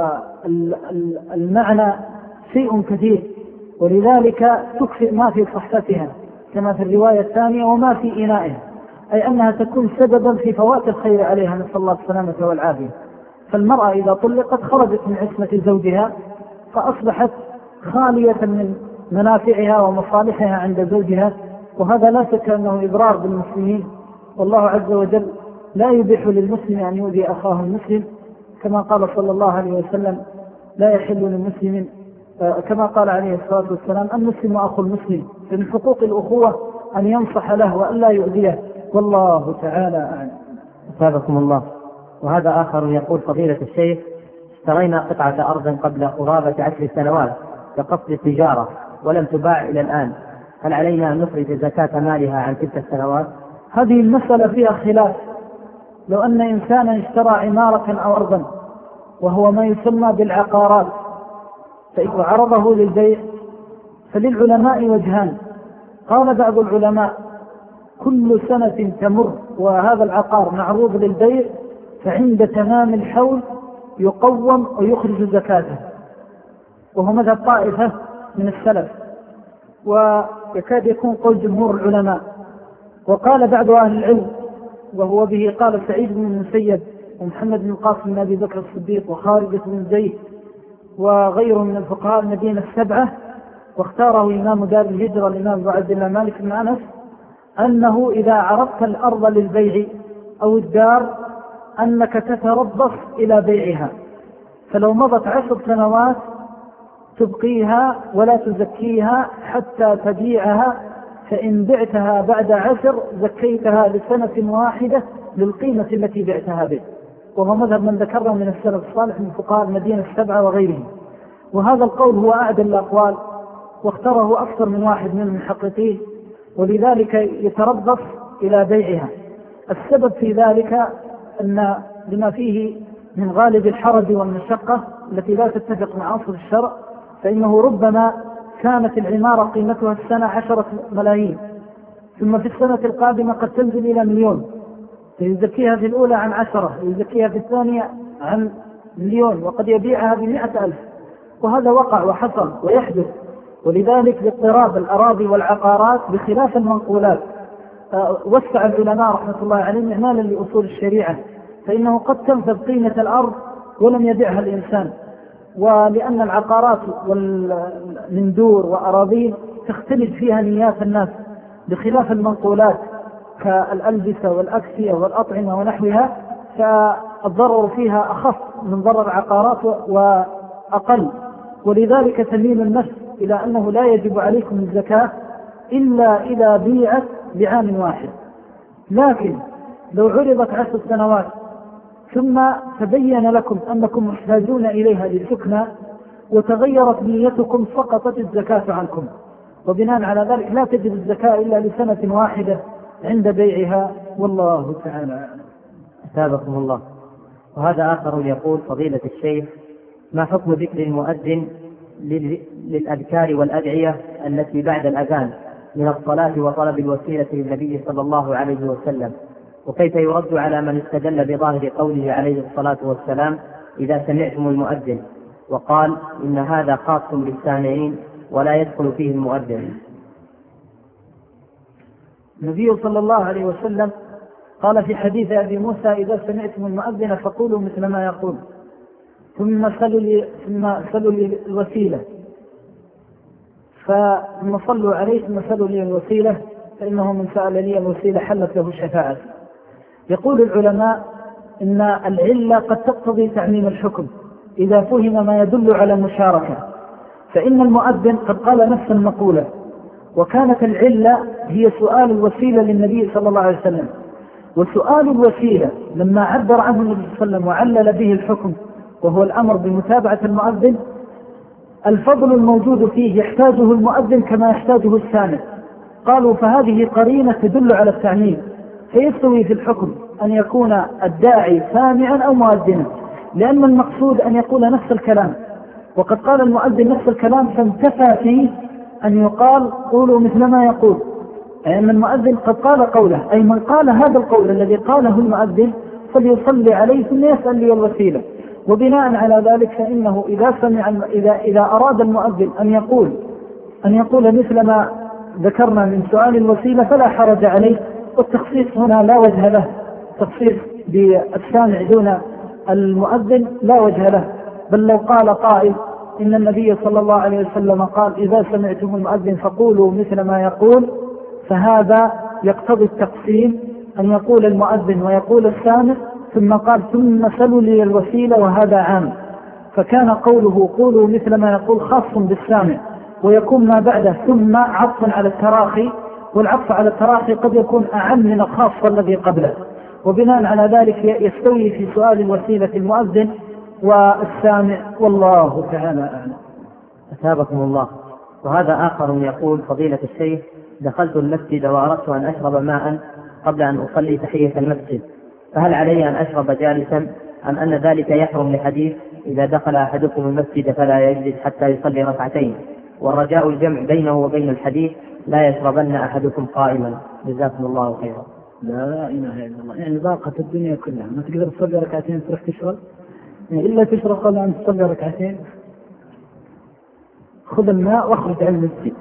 والمعنى شيء كثير، ولذلك تكفئ ما في صحفتها كما في الرواية الثانية وما في إنائها، أي أنها تكون سببا في فوات الخير عليها، نسأل الله السلامة والعافية. فالمرأة إذا طلقت خرجت من عصمة زوجها، فأصبحت خالية من منافعها ومصالحها عند زوجها، وهذا لا شك أنه إضرار بالمسلمين، والله عز وجل لا يبيح للمسلم أن يؤذي أخاه المسلم، كما قال صلى الله عليه وسلم لا يحل للمسلم، كما قال عليه الصلاة والسلام المسلم أخو المسلم، فمن حقوق الأخوة أن ينصح له وأن لا يؤذيه، والله تعالى أعلم. أثابكم الله. وهذا آخر يقول فضيلة الشيخ: اشترينا قطعة أرض قبل قرابة عشر سنوات كقصد التجارة ولم تباع إلى الآن، هل علينا أن نخرج زكاة مالها عن تلك السنوات؟ هذه المسألة فيها خلاف. لو أن إنسانا اشترى عمارة أو أرضا وهو ما يسمى بالعقارات فإذا عرضه للبيع فللعلماء وجهان. قال بعض العلماء كل سنة تمر وهذا العقار معروض للبيع فعند تمام الحول يقوم ويخرج زكاته، وهو مذهب طائفة من السلف، ويكاد يكون قول جمهور العلماء. وقال بعض أهل العلم وهو به قال سعيد بن المسيب ومحمد بن القاسم بن أبي بكر الصديق وخالد بن زيد وغيره من الفقهاء المدينة السبعة، واختاره إمام دار الهجرة الإمام أبو عبد الله مالك بن أنس، أنه إذا عرضت الأرض للبيع أو الدار أنك تتربص إلى بيعها، فلو مضت عشر سنوات تبقيها ولا تزكيها حتى تبيعها، فإن بعتها بعد عشر زكيتها لسنة واحدة للقيمة التي بعتها به، وهو مذهب من ذكره من السلف الصالح من فقهاء المدينة السبعة وغيرهم. وهذا القول هو أعدل الأقوال واختاره أكثر من واحد من المحققين، ولذلك يتربص إلى بيعها. السبب في ذلك أن لما فيه من غالب الحرج والمشقة التي لا تتفق مع أصل الشرع، فإنه ربما كانت العمارة قيمتها السنة عشرة ملايين، ثم في السنة القادمة قد تنزل إلى مليون، فيزكيها في الأولى عن عشرة، يزكيها في الثانية عن مليون، وقد يبيعها بمئة ألف، وهذا وقع وحصل ويحدث. ولذلك باضطراب الأراضي والعقارات بخلاف المنقولات وسع العلماء رحمة الله عليهم إعمالا لأصول الشريعة، فإنه قد تنفذ قيمة الأرض ولم يبيعها الإنسان، ولأن العقارات من دور وأراضين تختلف فيها نيات الناس بخلاف المنقولات كالألبسة والأكسية والأطعمة ونحوها، فالضرر فيها أخف من ضرر العقارات وأقل. ولذلك تميل النفس إلى أنه لا يجب عليكم الزكاة إلا إذا بيعت بعام واحد. لكن لو عرضت عشر سنوات ثم تبين لكم أنكم محتاجون إليها للسكنى وتغيرت نيتكم سقطت الزكاة عنكم، وبناء على ذلك لا تجب الزكاة إلا لسنة واحدة عند بيعها، والله تعالى. أثابكم الله. وهذا آخر يقول فضيلة الشيخ: ما حكم ذكر المؤذن للأذكار والأدعية التي بعد الأذان من الصلاة وطلب الوسيلة للنبي صلى الله عليه وسلم، وكيف يرد على من استدل بظاهر قوله عليه الصلاة والسلام إذا سمعتم المؤذن وقال إن هذا خاص بالسامعين ولا يدخل فيه المؤذن؟ النبي صلى الله عليه وسلم قال في حديث أبي موسى إذا سمعتم المؤذن فقولوا مثل ما يقول، ثم سلوا لي ثم سلوا لي الوسيلة، ثم صلوا عليه ثم سلوا لي الوسيلة فإنه من سأل لي الوسيلة حلت له الشفاعة. يقول العلماء إن العلة قد تقتضي تعميم الحكم، إذا فهم ما يدل على المشاركة، فإن المؤذن قد قال نفس المقولة، وكانت العلة هي سؤال الوسيلة للنبي صلى الله عليه وسلم. وسؤال الوسيلة لما عبر عنه النبي صلى الله عليه وسلم وعلل به الحكم وهو الأمر بمتابعة المؤذن، الفضل الموجود فيه يحتاجه المؤذن كما يحتاجه السامع. قالوا فهذه قرينة تدل على التعميم، فيستوي في الحكم أن يكون الداعي سامعا أو مؤذنا، لأن المقصود أن يقول نفس الكلام، وقد قال المؤذن نفس الكلام فانتفى فيه أن يقال قولوا مثل ما يقول، أي أن المؤذن قد قال قوله، أي من قال هذا القول الذي قاله المؤذن فليصلي عليه ثم يسأل لي الوسيلة. وبناء على ذلك فإنه إذا سمع إذا إذا أراد المؤذن أن يقول أن يقول مثل ما ذكرنا من سؤال الوسيلة فلا حرج عليه، والتخصيص هنا لا وجه له، تخصيص بالسامع دون المؤذن لا وجه له. بل لو قال قائل إن النبي صلى الله عليه وسلم قال إذا سمعتم المؤذن فقولوا مثل ما يقول، فهذا يقتضي التقسيم أن يقول المؤذن ويقول السامع، ثم قال ثم سلوا لي الوسيلة، وهذا عام. فكان قوله قولوا مثل ما يقول خاص بالسامع، ويكون ما بعده ثم عطف على التراخي، والعطف على التراخي قد يكون أعم من الخاص الذي قبله. وبناء على ذلك يستوي في سؤال الوسيلة المؤذن والسامع، والله تعالى أعلم. أثابكم الله. وهذا آخر يقول فضيلة الشيخ دخلت المسجد وأردت أن أشرب ماء قبل أن أصلي تحية المسجد، فهل علي أن أشرب جالسا أم أن ذلك يحرم لحديث إذا دخل أحدكم المسجد فلا يجلس حتى يصلي ركعتين، والرجاء الجمع بينه وبين الحديث لا يشربن أحدكم قائما؟ جزاكم الله خيرا. لا إله إلا الله، يعني ضاقت الدنيا كلها، ما تقدر تصلي ركعتين تروح تشرب، يعني إلا تشرب قبل أن تصلي ركعتين. خذ الماء واخرج عن المسجد.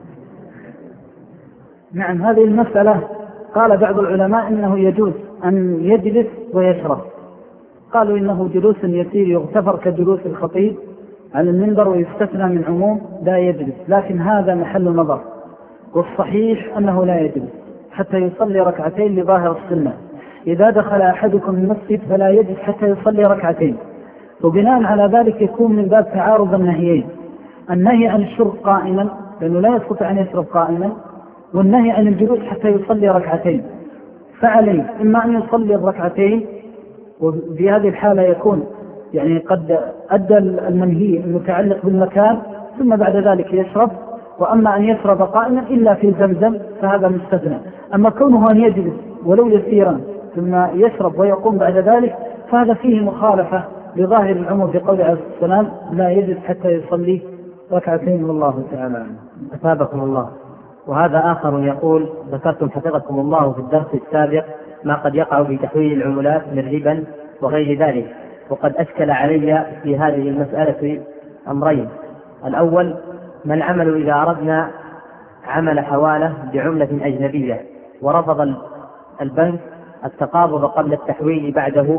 نعم، هذه المسألة قال بعض العلماء إنه يجوز أن يجلس ويشرب، قالوا إنه جلوس يسير يغتفر كجلوس الخطيب على المنبر ويستثنى من عموم لا يجلس، لكن هذا محل نظر، والصحيح أنه لا يجلس حتى يصلي ركعتين لظاهر السنة. إذا دخل أحدكم المسجد فلا يجلس حتى يصلي ركعتين، وبناء على ذلك يكون من باب تعارض النهيين، النهي عن الشرب قائما لأنه لا يستطيع أن يشرب قائما، والنهي عن الجلوس حتى يصلي ركعتين. فعليه إما أن يصلي الركعتين، وفي هذه الحالة يكون يعني قد أدى المنهي المتعلق بالمكان، ثم بعد ذلك يشرب. وأما أن يشرب قائما إلا في زمزم فهذا مستثنى. أما كونه أن يجلس ولو يسيرا ثم يشرب ويقوم بعد ذلك فهذا فيه مخالفة لظاهر العموم في قول عليه السلام لا يجلس حتى يصلي ركعتين، والله تعالى. أثابكم الله. وهذا آخر يقول ذكرتم حفظكم الله في الدرس السابق ما قد يقع في تحويل العملات من ربا وغير ذلك، وقد أشكل علي في هذه المسألة أمرين. الأول ما العمل إذا أردنا عمل حوالة بعملة أجنبية ورفض البنك التقابض قبل التحويل بعده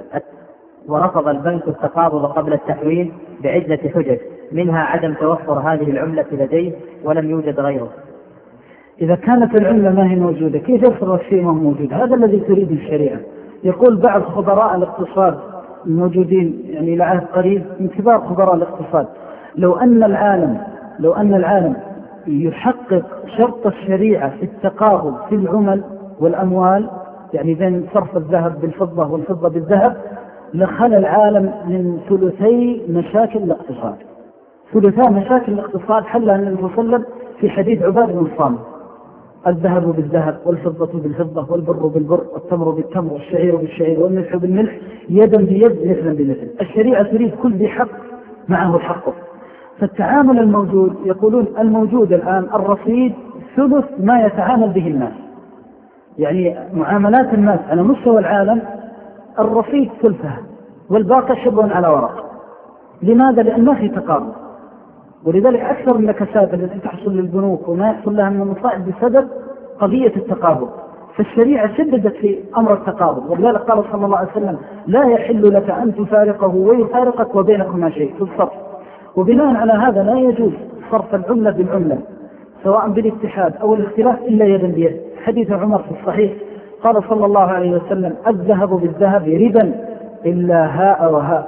ورفض البنك التقابض قبل التحويل بعدة حجج، منها عدم توفر هذه العملة لديه ولم يوجد غيره. إذا كانت العملة ما هي موجودة كيف يصرف شيء ما هو موجود؟ هذا الذي تريد الشريعة. يقول بعض خبراء الاقتصاد الموجودين يعني لعهد قريب من كبار خبراء الاقتصاد لو أن العالم لو أن العالم يحقق شرط الشريعة في التقابض في العمل والأموال، يعني بين صرف الذهب بالفضة والفضة بالذهب، لخلى العالم من ثلثي مشاكل الاقتصاد. ثلثي مشاكل الاقتصاد حلها النبي صلى الله عليه وسلم في حديث عبادة بن الصامت: الذهب بالذهب والفضة بالفضة والبر بالبر والتمر بالتمر والشعير بالشعير والملح بالملح يدا بيد مثلا بمثل. الشريعة تريد كل ذي حق معه حقه. فالتعامل الموجود يقولون الموجود الآن الرصيد ثلث ما يتعامل به الناس، يعني معاملات الناس على مستوى العالم الرصيد ثلثها والباقي شبه على ورق. لماذا؟ لأن ما في تقابل، ولذلك أكثر النكسات التي تحصل للبنوك وما يحصل لها من المصائب بسبب قضية التقابل. فالشريعة شددت في أمر التقابل، ولذلك قال صلى الله عليه وسلم: لا يحل لك أن تفارقه ويفارقك وبينكما شيء في الصرف. وبناء على هذا لا يجوز صرف العملة بالعملة سواء بالاتحاد أو الاختلاف إلا يدا بيد. حديث عمر في الصحيح قال صلى الله عليه وسلم: الذهب بالذهب ربا إلا هاء وهاء.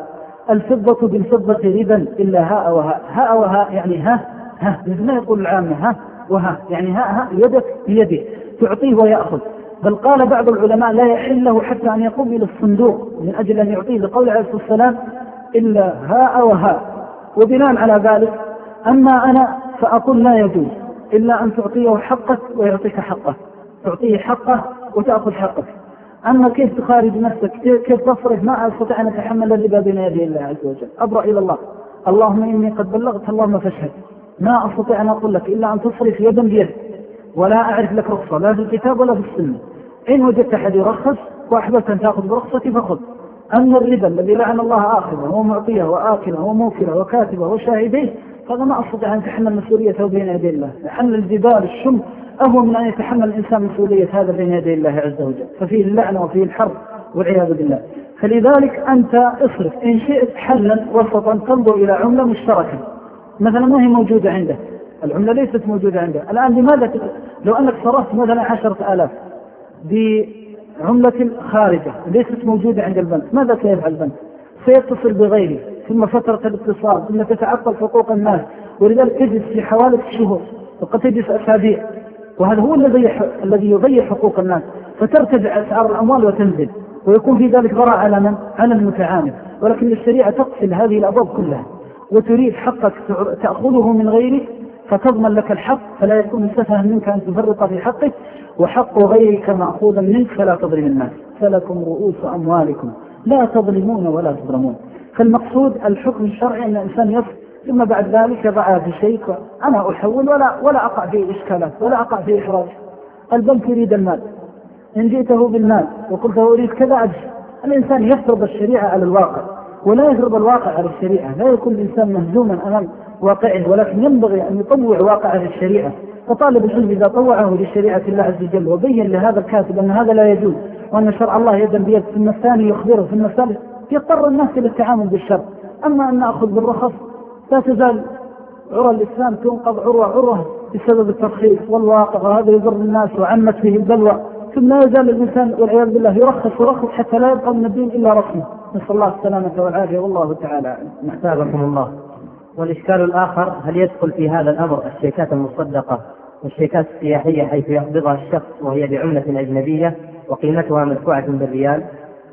الفضة بالفضة ربا إلا هاء وهاء. هاء وهاء يعني ها ها، ما يقول العامة ها وها، يعني ها ها يدك بيده، تعطيه ويأخذ. بل قال بعض العلماء لا يحل له حتى أن يقوم إلى الصندوق من أجل أن يعطيه، لقول عليه الصلاة والسلام إلا هاء وهاء. وبناء على ذلك أما أنا فأقول لا يجوز إلا أن تعطيه حقك ويعطيك حقه، تعطيه حقه وتأخذ حقك. أما كيف تخارج نفسك، كيف تصرف، ما أستطيع أن أتحمل الربا بين يدي الله عز وجل، أبرأ إلى الله، اللهم إني قد بلغت اللهم فاشهد، ما أستطيع أن أقول لك إلا أن تصرف يدا بيد، ولا أعرف لك رخصة لا في الكتاب ولا في السنة. إن وجدت أحد يرخص وأحببت أن تأخذ برخصتي فخذ. أما الربا الذي لعن الله آخذه ومعطيه وآكله وموكله وكاتبه وشاهديه، فهذا ما أستطيع أن أتحمل مسؤوليته بين يدي الله. حمل الجبال الشم أهو من أن يتحمل الإنسان مسؤولية هذا بين يدي الله عز وجل، ففيه اللعنة وفيه الحرب والعياذ بالله. فلذلك أنت اصرف إن شئت حلا وسطا، تنظر إلى عملة مشتركة مثلا ما هي موجودة عنده، العملة ليست موجودة عنده الآن، لماذا ت... لو أنك صرفت مثلا عشرة آلاف بعملة خارجة ليست موجودة عند البنك، ماذا سيفعل البنك؟ سيتصل بغيره، ثم فترة الاتصال، ثم تتعطل حقوق الناس، ولذلك تجلس في حوالي شهور وقد تجلس أسابيع، وهذا هو الذي الذي يضيع حقوق الناس، فترتفع أسعار الأموال وتنزل، ويكون في ذلك ضرر على من؟ على المتعامل. ولكن الشريعة تقفل هذه الأبواب كلها وتريد حقك تأخذه من غيرك فتضمن لك الحق، فلا يكون سفها منك أن تفرط في حقك، وحق غيرك مأخوذا منك فلا تظلم الناس. فلكم رؤوس أموالكم لا تظلمون ولا تظلمون. فالمقصود الحكم الشرعي أن الإنسان يصل، ثم بعد ذلك يضعها في شيء أنا أحول ولا ولا أقع في إشكالات ولا أقع في إحراج. البنك يريد المال، إن جئته بالمال وقلت أريد كذا أجل. الإنسان يفرض الشريعة على الواقع ولا يفرض الواقع على الشريعة، لا يكون الإنسان مهزوما أمام واقعه، ولكن ينبغي أن يطوع واقعه للشريعة. فطالب العلم إذا طوعه لشريعة الله عز وجل وبين لهذا الكاتب أن هذا لا يجوز وأن شرع الله يدا بيد، ثم الثاني يخبره، ثم الثالث، يضطر الناس إلى التعامل بالشرع. أما أن نأخذ بالرخص لا تزال عرى الإسلام تنقض عروة عروة بسبب الترخيص والواقع، وهذا يضر الناس وعمت فيه البلوى، ثم لا يزال الإنسان والعياذ بالله يرخص ورخص حتى لا يبقى من الدين إلا رسمه. نسأل الله السلامة والعافية والله تعالى. نحتاجكم الله. والإشكال الآخر، هل يدخل في هذا الأمر الشيكات المصدقة والشيكات السياحية حيث يقبضها الشخص وهي بعملة أجنبية وقيمتها مدفوعة بالريال؟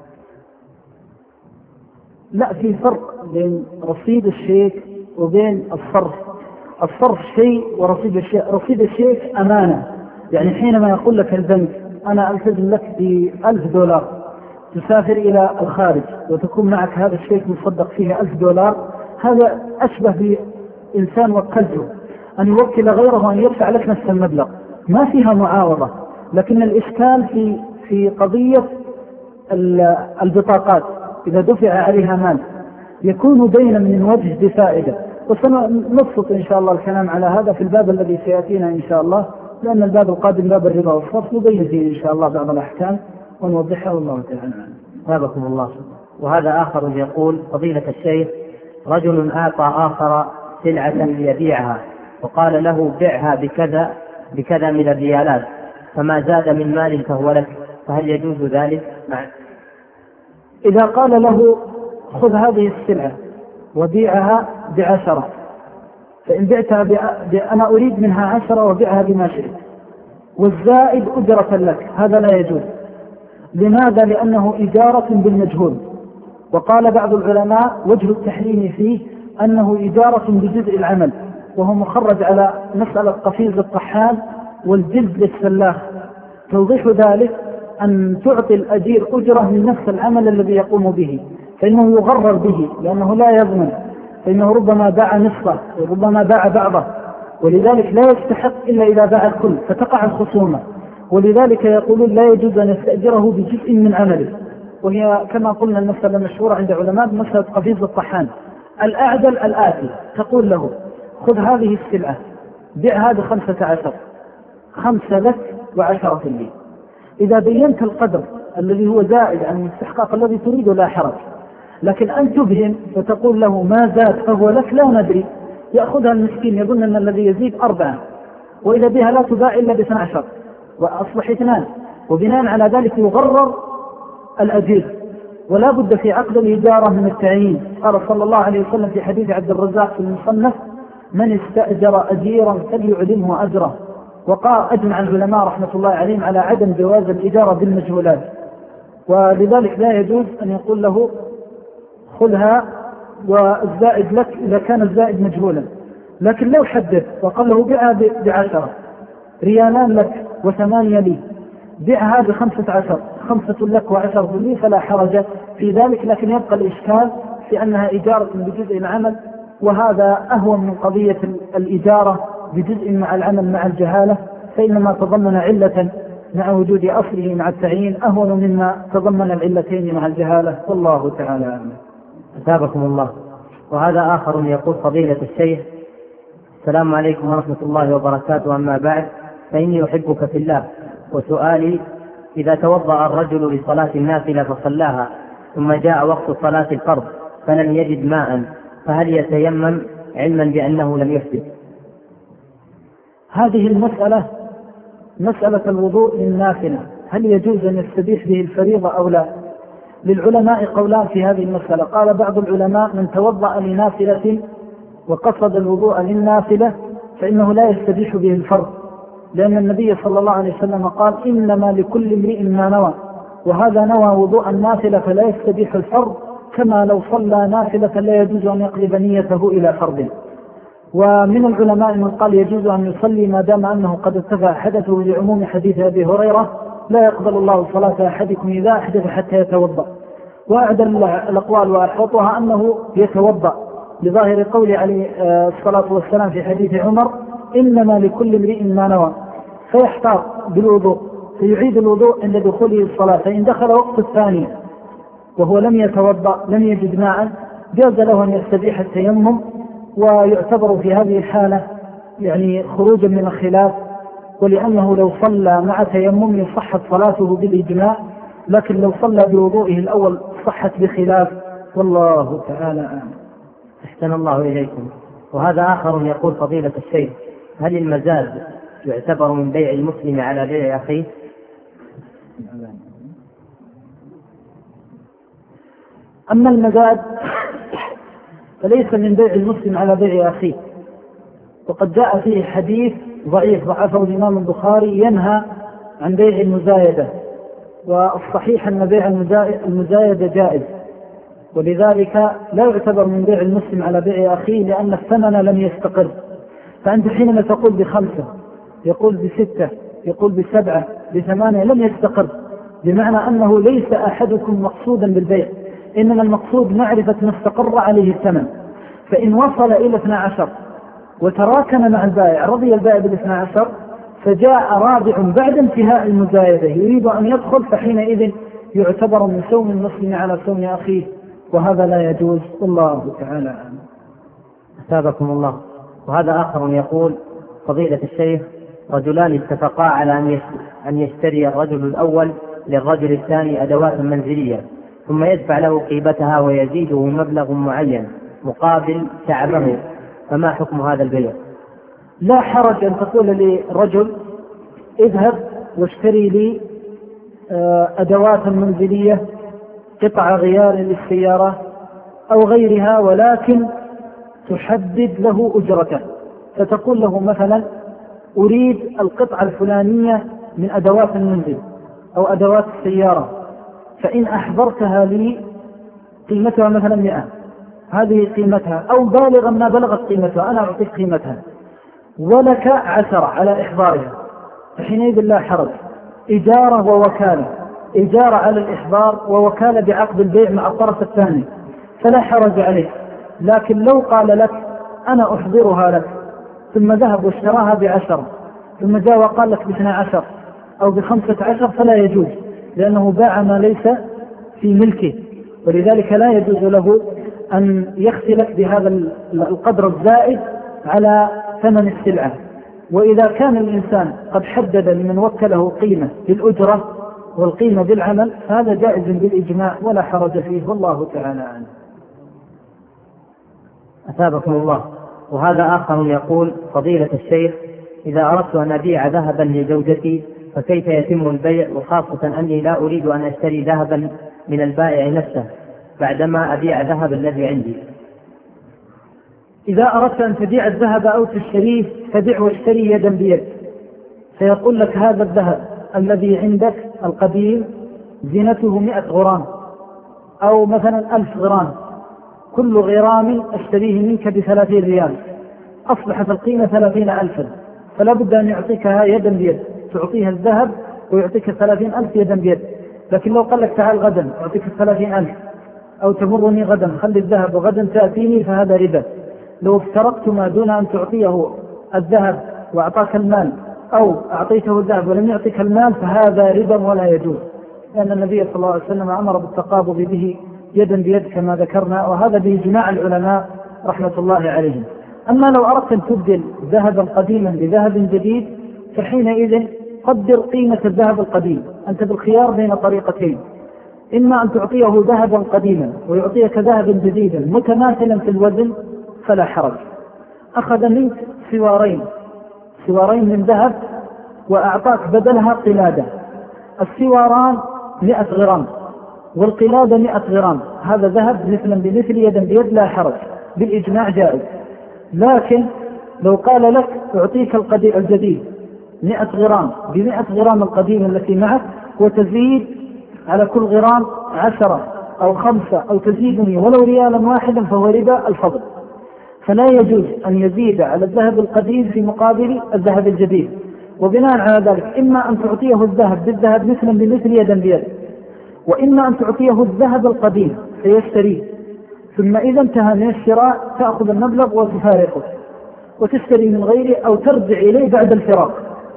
لا، في فرق بين رصيد الشيك وبين الصرف. الصرف شيء ورصيد الشيك، رصيد الشيك أمانة، يعني حينما يقول لك البنك أنا ألتزم لك بألف دولار تسافر إلى الخارج وتكون معك هذا الشيك مصدق فيه ألف دولار، هذا أشبه بإنسان وكلته أن يوكل غيره أن يدفع لك نفس المبلغ، ما فيها معاوضة. لكن الإشكال في في قضية البطاقات، إذا دفع عليها مال يكون دينا من وجه بفائدة، وسنبسط إن شاء الله الكلام على هذا في الباب الذي سيأتينا إن شاء الله، لأن الباب القادم باب الربا والصرف نبين فيه إن شاء الله بعض الأحكام ونوضحها والله تعالى. بابكم الله. وهذا آخر يقول: فضيلة الشيخ، رجل أعطى آخر سلعة ليبيعها وقال له بعها بكذا بكذا من الريالات، فما زاد من مال فهو لك، فهل يجوز ذلك؟ معك. إذا قال له خذ هذه السلعة وبيعها بعشرة، فإن بعتها بع... أنا أريد منها عشرة وبيعها بما شئت والزائد أجرة لك، هذا لا يجوز. لماذا؟ لأنه إجارة بالمجهول. وقال بعض العلماء وجه التحريم فيه أنه إجارة بجزء العمل، وهو مخرج على مسألة قفيز الطحان والجلد للسلاخ. توضيح ذلك أن تعطي الأجير أجرة من نفس العمل الذي يقوم به، فإنه يغرر به لأنه لا يضمن، فإنه ربما باع نصفه وربما باع بعضه، ولذلك لا يستحق إلا إذا باع الكل فتقع الخصومة. ولذلك يقولون لا يجوز أن يستأجره بجزء من عمله، وهي كما قلنا المسألة مشهورة عند علماء مسألة قفيز الطحان. الأعدل الآتي: تقول له خذ هذه السلعة بيعها بخمسة عشر، خمسة لك وعشرة لي. إذا بينت القدر الذي هو زائد عن الاستحقاق الذي تريده لا حرج، لكن أن تبهم فتقول له ما زاد فهو لك لا ندري، يأخذها المسكين يظن أن الذي يزيد أربعة، وإذا بها لا تباع إلا باثنى عشر وأصبح اثنان، وبناء على ذلك يغرر الأجير ولا بد في عقد الإجارة من التعيين. قال صلى الله عليه وسلم في حديث عبد الرزاق في المصنف: من استأجر أجيرا فليعلمه أجره. وقال أجمع العلماء رحمة الله عليهم على عدم جواز الإجارة بالمجهولات، ولذلك لا يجوز أن يقول له خذها والزائد لك إذا كان الزائد مجهولا. لكن لو حدد وقال له بيعها بعشرة، ريالان لك وثمانية لي، بيعها بخمسة عشر، خمسة لك وعشرة لي، فلا حرج في ذلك. لكن يبقى الإشكال في أنها إجارة بجزء العمل، وهذا أهون من قضية الإجارة بجزء مع العمل مع الجهالة، فإنما تضمن علة مع وجود أصله مع التعيين أهون مما تضمن العلتين مع الجهالة، والله تعالى أعلم. أثابكم الله. وهذا آخر يقول: فضيلة الشيخ، السلام عليكم ورحمة الله وبركاته، أما بعد، فإني أحبك في الله، وسؤالي: إذا توضأ الرجل لصلاة النافلة فصلاها ثم جاء وقت صلاة الفرض فلم يجد ماء، فهل يتيمم علما بأنه لم يحدث؟ هذه المسألة مسألة الوضوء للنافلة، هل يجوز أن يستبيح به الفريضة أو لا؟ للعلماء قولان في هذه المسألة. قال بعض العلماء: من توضأ لنافلة وقصد الوضوء للنافلة فإنه لا يستبيح به الفرض، لأن النبي صلى الله عليه وسلم قال: إنما لكل امرئ ما نوى، وهذا نوى وضوء النافلة فلا يستبيح الفرض، كما لو صلى نافلة لا يجوز أن يقلب نيته إلى فرض. ومن العلماء من قال يجوز أن يصلي ما دام أنه قد ارتفع حدثه لعموم حديث أبي هريرة: لا يقبل الله صلاة أحدكم إذا أحدث حتى يتوضأ. وأعدل الأقوال وأحوطها أنه يتوضأ لظاهر قول عليه الصلاة والسلام في حديث عمر: إنما لكل امرئ ما نوى، فيحتاط بالوضوء فيعيد الوضوء عند دخوله الصلاة، فإن دخل وقت الثاني وهو لم يتوضأ لم يجد ماء جاز له أن يستبيح التيمم، ويعتبر في هذه الحالة يعني خروجا من الخلاف، ولأنه لو صلى مع تيمم صحت صلاته بالإجماع، لكن لو صلى بوضوئه الأول صحت بخلاف، والله تعالى أعلم. أحسن الله إليكم. وهذا آخر يقول: فضيلة الشيخ، هل المزاد يعتبر من بيع المسلم على بيع أخيه؟ أما المزاد فليس من بيع المسلم على بيع أخيه، وقد جاء فيه حديث ضعيف ضعفه الإمام البخاري ينهى عن بيع المزايدة، والصحيح أن بيع المزايدة جائز، ولذلك لا يعتبر من بيع المسلم على بيع أخيه لأن الثمن لم يستقر. فأنت حينما تقول بخمسة، يقول بستة، يقول بسبعة، بثمانية، لم يستقر، بمعنى أنه ليس أحدكم مقصودا بالبيع، إنما المقصود معرفة ما استقر عليه الثمن. فإن وصل إلى اثنى عشر وتراكم مع البائع، رضي البائع بالاثنى عشر، فجاء رابع بعد انتهاء المزايدة يريد أن يدخل، فحينئذ يعتبر من سوم المسلم على سوم أخيه، وهذا لا يجوز، والله تعالى أعلم. أثابكم الله. وهذا آخر يقول: فضيلة الشيخ، رجلان اتفقا على أن يشتري الرجل الأول للرجل الثاني أدوات منزلية، ثم يدفع له قيمتها ويزيده مبلغ معين مقابل تعبه، فما حكم هذا البيع؟ لا حرج أن تقول لرجل: اذهب واشتري لي أدوات منزلية، قطع غيار للسيارة أو غيرها، ولكن تحدد له أجرته، فتقول له مثلا: أريد القطعة الفلانية من أدوات المنزل أو أدوات السيارة، فإن أحضرتها لي قيمتها مثلا مئة، هذه قيمتها، أو بالغا ما بلغت قيمتها أنا أعطيك قيمتها، ولك عشرة على إحضارها، فحينئذ لا حرج. إجارة ووكالة، إجارة على الإحضار ووكالة بعقد البيع مع الطرف الثاني، فلا حرج عليه. لكن لو قال لك: أنا أحضرها لك، ثم ذهب واشتراها بعشرة، ثم جاء وقال لك باثنى عشر أو بخمسة عشر، فلا يجوز، لأنه باع ما ليس في ملكه، ولذلك لا يجوز له أن يختلف بهذا القدر الزائد على ثمن السلعة. وإذا كان الإنسان قد حدد لمن وكله قيمة بالأجرة والقيمة بالعمل، فهذا جائز بالإجماع ولا حرج فيه، والله تعالى عنه. أثابكم الله. وهذا آخر يقول: فضيلة الشيخ، إذا أردت أن أبيع ذهبا لزوجتي فكيف يتم البيع، وخاصة أني لا أريد أن أشتري ذهبا من البائع نفسه بعدما أبيع ذهب الذي عندي؟ إذا أردت أن تبيع الذهب أو تشتريه فبيع واشتري يدا بيد، فيقول لك هذا الذهب الذي عندك القديم زينته مئة غرام أو مثلا ألف غرام، كل غرام أشتريه منك بثلاثين ريال، أصبحت القيمة ثلاثين ألفا، فلا بد أن يعطيكها يدا بيد، تعطيها الذهب ويعطيك ثلاثين ألف يدا بيد. لكن لو قال لك تعال غدا أعطيك الثلاثين ألف، أو تمرني غدا خلي الذهب وغدا تأتيني، فهذا ربا. لو افترقتما دون أن تعطيه الذهب وأعطاك المال، أو أعطيته الذهب ولم يعطيك المال، فهذا ربا ولا يجوز، لأن النبي صلى الله عليه وسلم أمر بالتقابض به يدا بيد كما ذكرنا، وهذا بإجماع العلماء رحمة الله عليهم. أما لو أردت أن تبدل ذهبا قديما بذهب جديد، فحينئذ قدر قيمة الذهب القديم. أنت بالخيار بين طريقتين، إما أن تعطيه ذهبا قديما ويعطيك ذهبا جديدا متماثلا في الوزن فلا حرج. أخذ منك سوارين سوارين من ذهب وأعطاك بدلها قلادة، السواران مئة غرام والقلادة مئة غرام، هذا ذهب مثلا بمثل يدا بيد لا حرج، بالإجماع جائز. لكن لو قال لك أعطيك الجديد مئة غرام بمئة غرام القديم التي معك، وتزيد على كل غرام عشرة أو خمسة أو تزيدني ولو ريالا واحدا، فهو ربا الفضل. فلا يجوز أن يزيد على الذهب القديم في مقابل الذهب الجديد. وبناء على ذلك إما أن تعطيه الذهب بالذهب مثلا بمثل يدا بيد، وإما أن تعطيه الذهب القديم فيشتريه، ثم إذا انتهى من الشراء تأخذ المبلغ وتفارقه وتشتري من غيره، أو ترجع إليه بعد الفراق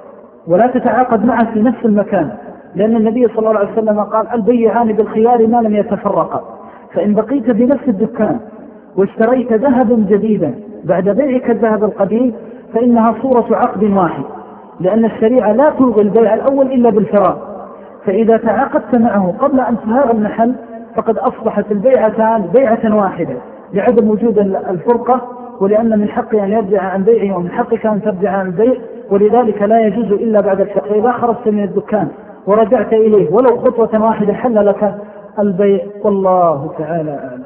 ولا تتعاقد معه في نفس المكان، لأن النبي صلى الله عليه وسلم قال البيعان بالخيار ما لم يتفرقا. فإن بقيت بنفس الدكان واشتريت ذهبا جديدا بعد بيعك الذهب القديم، فإنها صورة عقد واحد، لأن الشريعة لا تلغي البيع الأول إلا بالفراق. فإذا تعاقدت معه قبل انتهاء المحل فقد أصبحت البيعتان بيعة واحدة لعدم وجود الفرقة، ولأن من حقه أن يرجع عن بيعه ومن حقك أن ترجع عن البيع، ولذلك لا يجوز إلا بعد الفراق. إذا خرجت من الدكان ورجعت إليه ولو خطوة واحدة حل لك البيع، والله تعالى أعلم.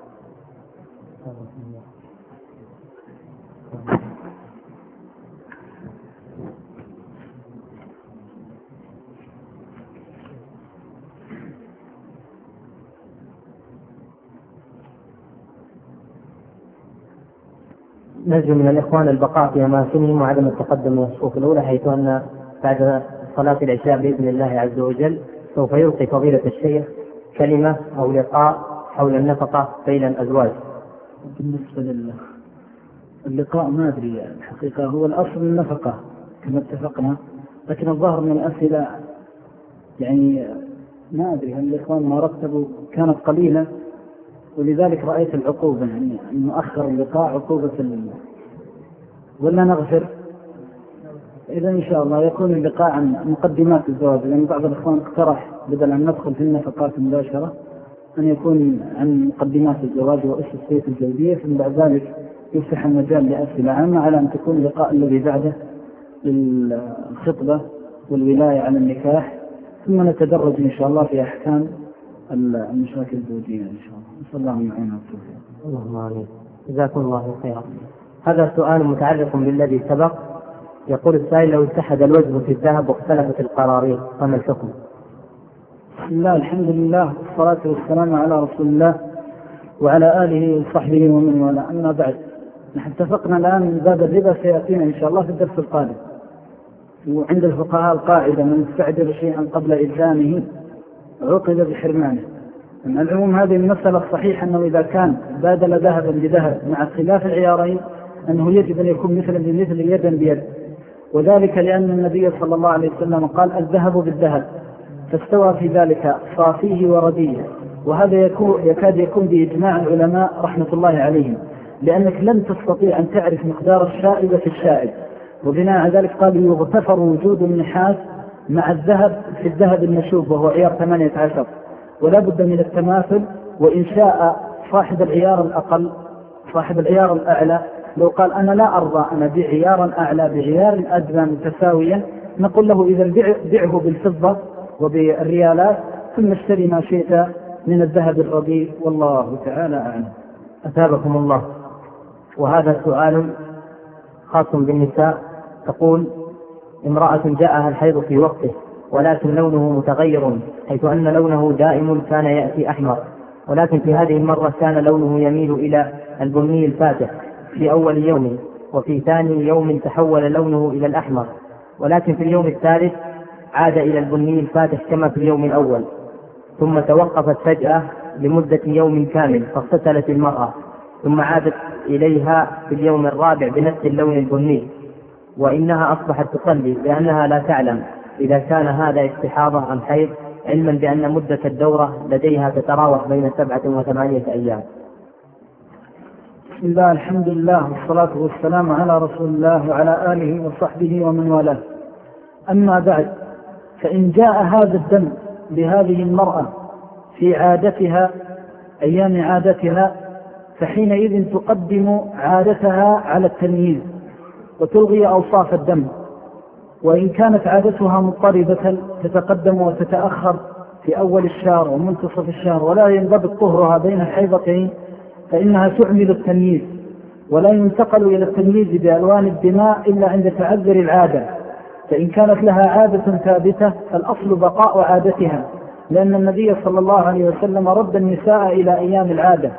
نرجو من الإخوان البقاء في أماكنهم وعدم التقدم من الصفوف الأولى، حيث أن بعد صلاة العشاء بإذن الله عز وجل سوف يلقي فضيلة الشيخ كلمة أو لقاء حول النفقة بين الأزواج. بالنسبة للقاء ما أدري الحقيقة، هو الأصل النفقة كما اتفقنا، لكن الظاهر من الأسئلة يعني ما أدري هل الإخوان ما رتبوا كانت قليلة، ولذلك رأيت العقوبة يعني أن نؤخر اللقاء عقوبة ولا نغفر. إذا إن شاء الله يكون اللقاء عن مقدمات الزواج، لأن بعض الإخوان اقترح بدل أن ندخل في النفقات مباشرة أن يكون عن مقدمات الزواج وأسس السيئة الجلدية، ثم بعد ذلك يفتح المجال لأسئلة عامة، على أن تكون اللقاء الذي بعده للخطبة والولاية على النكاح، ثم نتدرج إن شاء الله في أحكام المشاكل الزوجية إن شاء الله. نسأل الله معنا والتوفيق. اللهم آمين. جزاكم الله خيرا. هذا سؤال متعلق بالذي سبق. يقول السائل: لو اتحد الوزن في الذهب واختلفت القرارير فما الحكم؟ بسم الله، الحمد لله والصلاة والسلام على رسول الله وعلى آله وصحبه ومن والاه. أما بعد، نحن اتفقنا الآن من باب الربا سيأتينا إن شاء الله في الدرس القادم. وعند الفقهاء القاعدة: من استعجل شيئا قبل إلزامه عوقب بحرمانه. من العموم هذه المسألة الصحيحة أنه إذا كان بادل ذهبا بذهب مع اختلاف العيارين أنه يجب أن يكون مثلا بمثل يدا بيد، وذلك لأن النبي صلى الله عليه وسلم قال: الذهب بالذهب، فاستوى في ذلك صافيه ورديه. وهذا يكون يكاد يكون بإجماع العلماء رحمة الله عليهم، لأنك لن تستطيع أن تعرف مقدار الشائبة في الشائب. وبناء على ذلك قال: يغتفر وجود النحاس مع الذهب في الذهب النشوب وهو عيار ثمانية عشر، ولا بد من التماثل. وإن شاء صاحب العيار الأقل صاحب العيار الأعلى لو قال: أنا لا أرضى أنا بعيارا أعلى بعيار أدنى متساويا، نقول له: إذا بيعه بالفضة وبالريالات ثم اشتري ما شئت من الذهب الرديء، والله تعالى أعلم. أثابكم الله. وهذا سؤال خاص بالنساء. تقول: امرأة جاءها الحيض في وقته ولكن لونه متغير، حيث أن لونه دائم كان يأتي أحمر، ولكن في هذه المرة كان لونه يميل إلى البني الفاتح في أول يوم، وفي ثاني يوم تحول لونه إلى الأحمر، ولكن في اليوم الثالث عاد إلى البني الفاتح كما في اليوم الأول، ثم توقفت فجأة لمدة يوم كامل فاغتسلت المرأة، ثم عادت إليها في اليوم الرابع بنفس اللون البني، وإنها أصبحت تصلي لأنها لا تعلم إذا كان هذا استحاضة أم حيض، علما بأن مدة الدورة لديها تتراوح بين سبعة وثمانية أيام. بسم الله، الحمد لله، والصلاة والسلام على رسول الله وعلى آله وصحبه ومن والاه. أما بعد، فإن جاء هذا الدم لهذه المرأة في عادتها أيام عادتها، فحينئذ تقدم عادتها على التمييز وتلغي أوصاف الدم، وإن كانت عادتها مضطربة تتقدم وتتأخر في أول الشهر ومنتصف الشهر ولا ينضبط طهرها بين الحيضتين، فإنها تعمل التمييز، ولا ينتقل إلى التمييز بألوان الدماء إلا عند تعذر العادة. فإن كانت لها عادة ثابتة فالأصل بقاء عادتها، لأن النبي صلى الله عليه وسلم رد النساء إلى أيام العادة.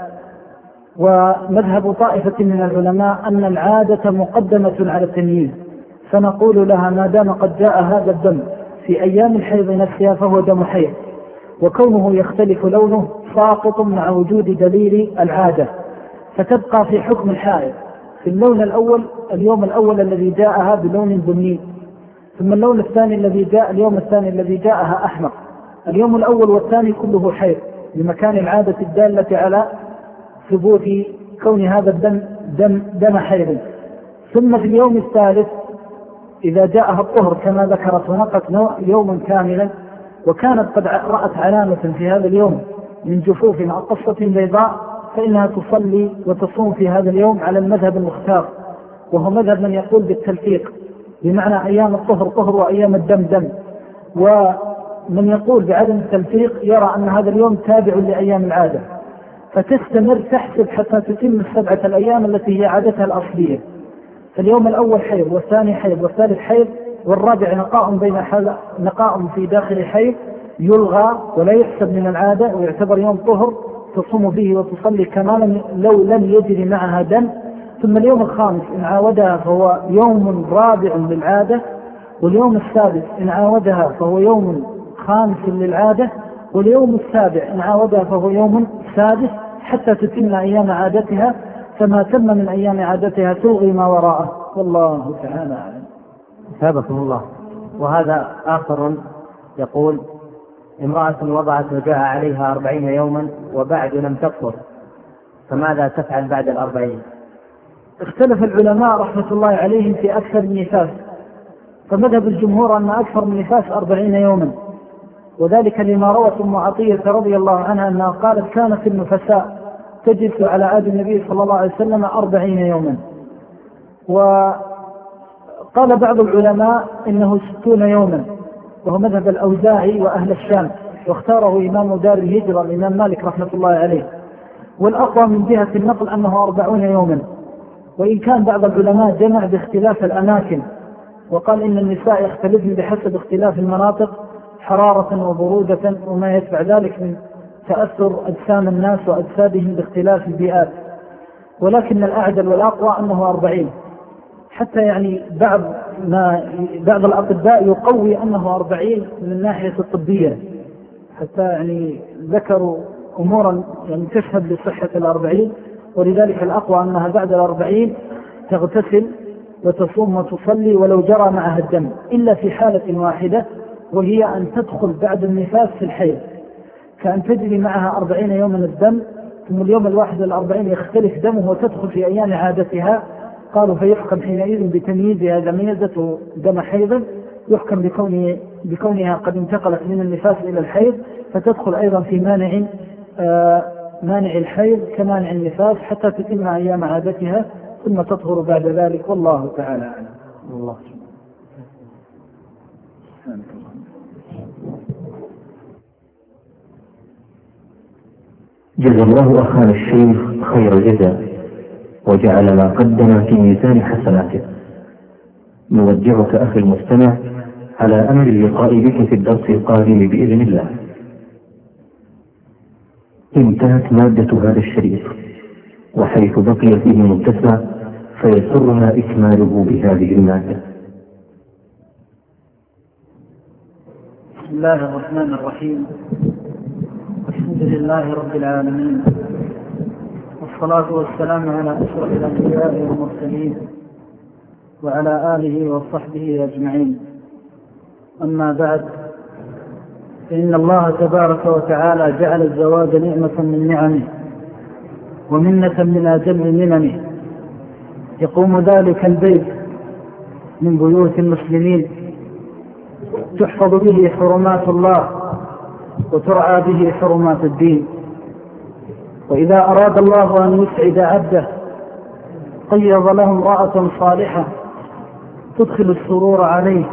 ومذهب طائفة من العلماء أن العادة مقدمة على التمييز، فنقول لها ما دام قد جاء هذا الدم في أيام الحيض نفسها فهو دم حيض، وكونه يختلف لونه ساقط مع وجود دليل العادة، فتبقى في حكم الحائض في اللون الأول اليوم الأول الذي جاءها بلون بني، ثم اللون الثاني الذي جاء اليوم الثاني الذي جاءها أحمر. اليوم الأول والثاني كله حيض بمكان العادة الدالة على ثبوت كون هذا الدم دم, دم حيض. ثم في اليوم الثالث إذا جاءها الطهر كما ذكرت ونقت يوما كاملا، وكانت قد رأت علامة في هذا اليوم من جفوف أو قصة بيضاء، فإنها تصلي وتصوم في هذا اليوم على المذهب المختار، وهو مذهب من يقول بالتلفيق، بمعنى أيام الطهر طهر وأيام الدم دم. ومن يقول بعدم التلفيق يرى أن هذا اليوم تابع لأيام العادة، فتستمر تحسب حتى تتم السبعة الأيام التي هي عادتها الأصلية. فاليوم الأول حيض والثاني حيض والثالث حيض والرابع نقاء بين حال نقاء في داخل حيض يلغى ولا يحسب من العادة ويعتبر يوم طهر تصوم فيه وتصلي كما لو لم يجري معها دم. ثم اليوم الخامس إن عاودها فهو يوم رابع للعادة، واليوم السادس إن عاودها فهو يوم خامس للعادة، واليوم السابع إن عاودها فهو يوم سادس، حتى تتم أيام عادتها، فما تم من أيام عادتها تلغي ما وراءه، والله تعالى أعلم. أثابكم الله. وهذا آخر يقول: امرأة وضعت وجاء عليها أربعين يوما وبعد لم تطهر، فماذا تفعل بعد الأربعين؟ اختلف العلماء رحمة الله عليهم في أكثر من نفاس، فمذهب الجمهور أن أكثر من نفاس أربعين يوما، وذلك لما روت أم عطية رضي الله عنها أنها قالت: كانت النفساء تجلس على عهد النبي صلى الله عليه وسلم أربعين يوما. وقال بعض العلماء إنه ستون يوما، وهو مذهب الأوزاعي وأهل الشام، واختاره إمام دار الهجرة الإمام مالك رحمة الله عليه. والأقوى من جهة النقل أنه أربعون يوما، وإن كان بعض العلماء جمع باختلاف الأماكن، وقال إن النساء يختلفن بحسب اختلاف المناطق حرارة وبرودة وما يتبع ذلك من تأثر أجسام الناس وأجسادهم باختلاف البيئات، ولكن الأعدل والأقوى أنه أربعين، حتى يعني بعض ما بعض الأطباء يقوي أنه أربعين من الناحية الطبية، حتى يعني ذكروا أمورا يعني تشهد لصحة الأربعين، ولذلك الأقوى أنها بعد الأربعين تغتسل وتصوم وتصلي ولو جرى معها الدم، إلا في حالة واحدة، وهي أن تدخل بعد النفاس في الحيض، كأن تجري معها أربعين يوما الدم، ثم اليوم الواحد والأربعين يختلف دمه وتدخل في أيام عادتها. قالوا فيحكم حينئذ بتمييزها إذا ميزته دم حيض، يحكم بكونه بكونها قد انتقلت من النفاس إلى الحيض، فتدخل أيضا في مانع آه مانع الحيض كمانع النفاس حتى تتم أيام عادتها، ثم تطهر بعد ذلك، والله تعالى أعلم. الله جزا الله أخانا الشيخ خير الجزاء وجعل ما قدم في ميزان حسناته. نودعك أخي المستمع على أمر اللقاء بك في الدرس القادم بإذن الله. انتهت مادة هذا الشريط، وحيث بقي فيه متسع فيسرنا إكماله بهذه المادة. بسم الله الرحمن الرحيم. الحمد لله رب العالمين، والصلاة والسلام على أشرف الأنبياء والمرسلين وعلى آله وصحبه أجمعين. أما بعد، فإن الله تبارك وتعالى جعل الزواج نعمة من نعمه ومنة من أجل مننه، يقوم ذلك البيت من بيوت المسلمين تحفظ به حرمات الله وترعى به حرمات الدين. وإذا أراد الله أن يسعد عبده قيض له امرأة صالحة تدخل السرور عليه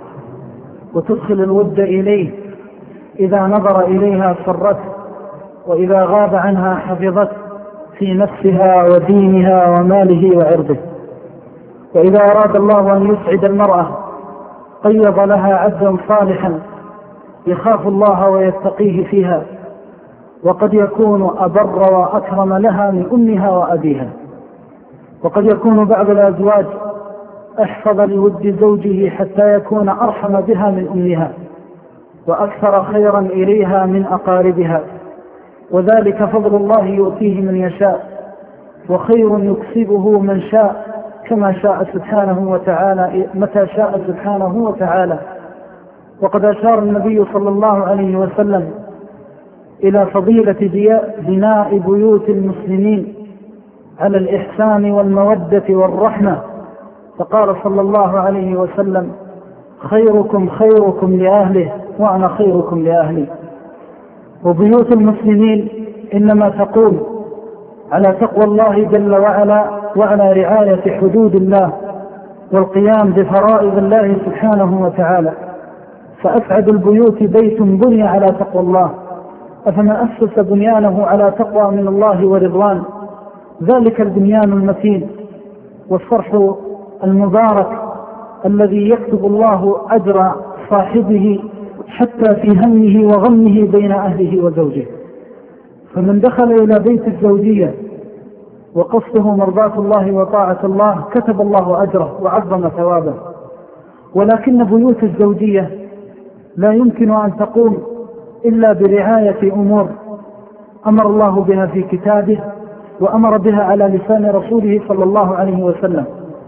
وتدخل الود إليه، إذا نظر إليها سرته، وإذا غاب عنها حفظته في نفسها ودينها وماله وعرضه. وإذا أراد الله أن يسعد المرأة قيض لها عبدا صالحا يخاف الله ويتقيه فيها، وقد يكون أبر وأكرم لها من أمها وأبيها. وقد يكون بعض الأزواج أحفظ لود زوجه حتى يكون أرحم بها من أمها وأكثر خيرا إليها من أقاربها، وذلك فضل الله يؤتيه من يشاء، وخير يكسبه من شاء كما شاء سبحانه وتعالى متى شاء سبحانه وتعالى. وقد أشار النبي صلى الله عليه وسلم إلى فضيلة بناء بيوت المسلمين على الإحسان والمودة والرحمة، فقال صلى الله عليه وسلم: خيركم خيركم لأهله وأنا خيركم لأهلي. وبيوت المسلمين إنما تقوم على تقوى الله جل وعلا وعلى رعاية حدود الله والقيام بفرائض الله سبحانه وتعالى. فأسعد البيوت بيت بني على تقوى الله، أفما أسس بنيانه على تقوى من الله ورضوان، ذلك البنيان المتين والصرح المبارك الذي يكتب الله أجر صاحبه حتى في همه وغمه بين أهله وزوجه. فمن دخل إلى بيت الزوجية وقصده مرضاة الله وطاعة الله كتب الله أجره وعظم ثوابه. ولكن بيوت الزوجية لا يمكن أن تقوم إلا برعاية أمور أمر الله بها في كتابه وأمر بها على لسان رسوله صلى الله عليه وسلم.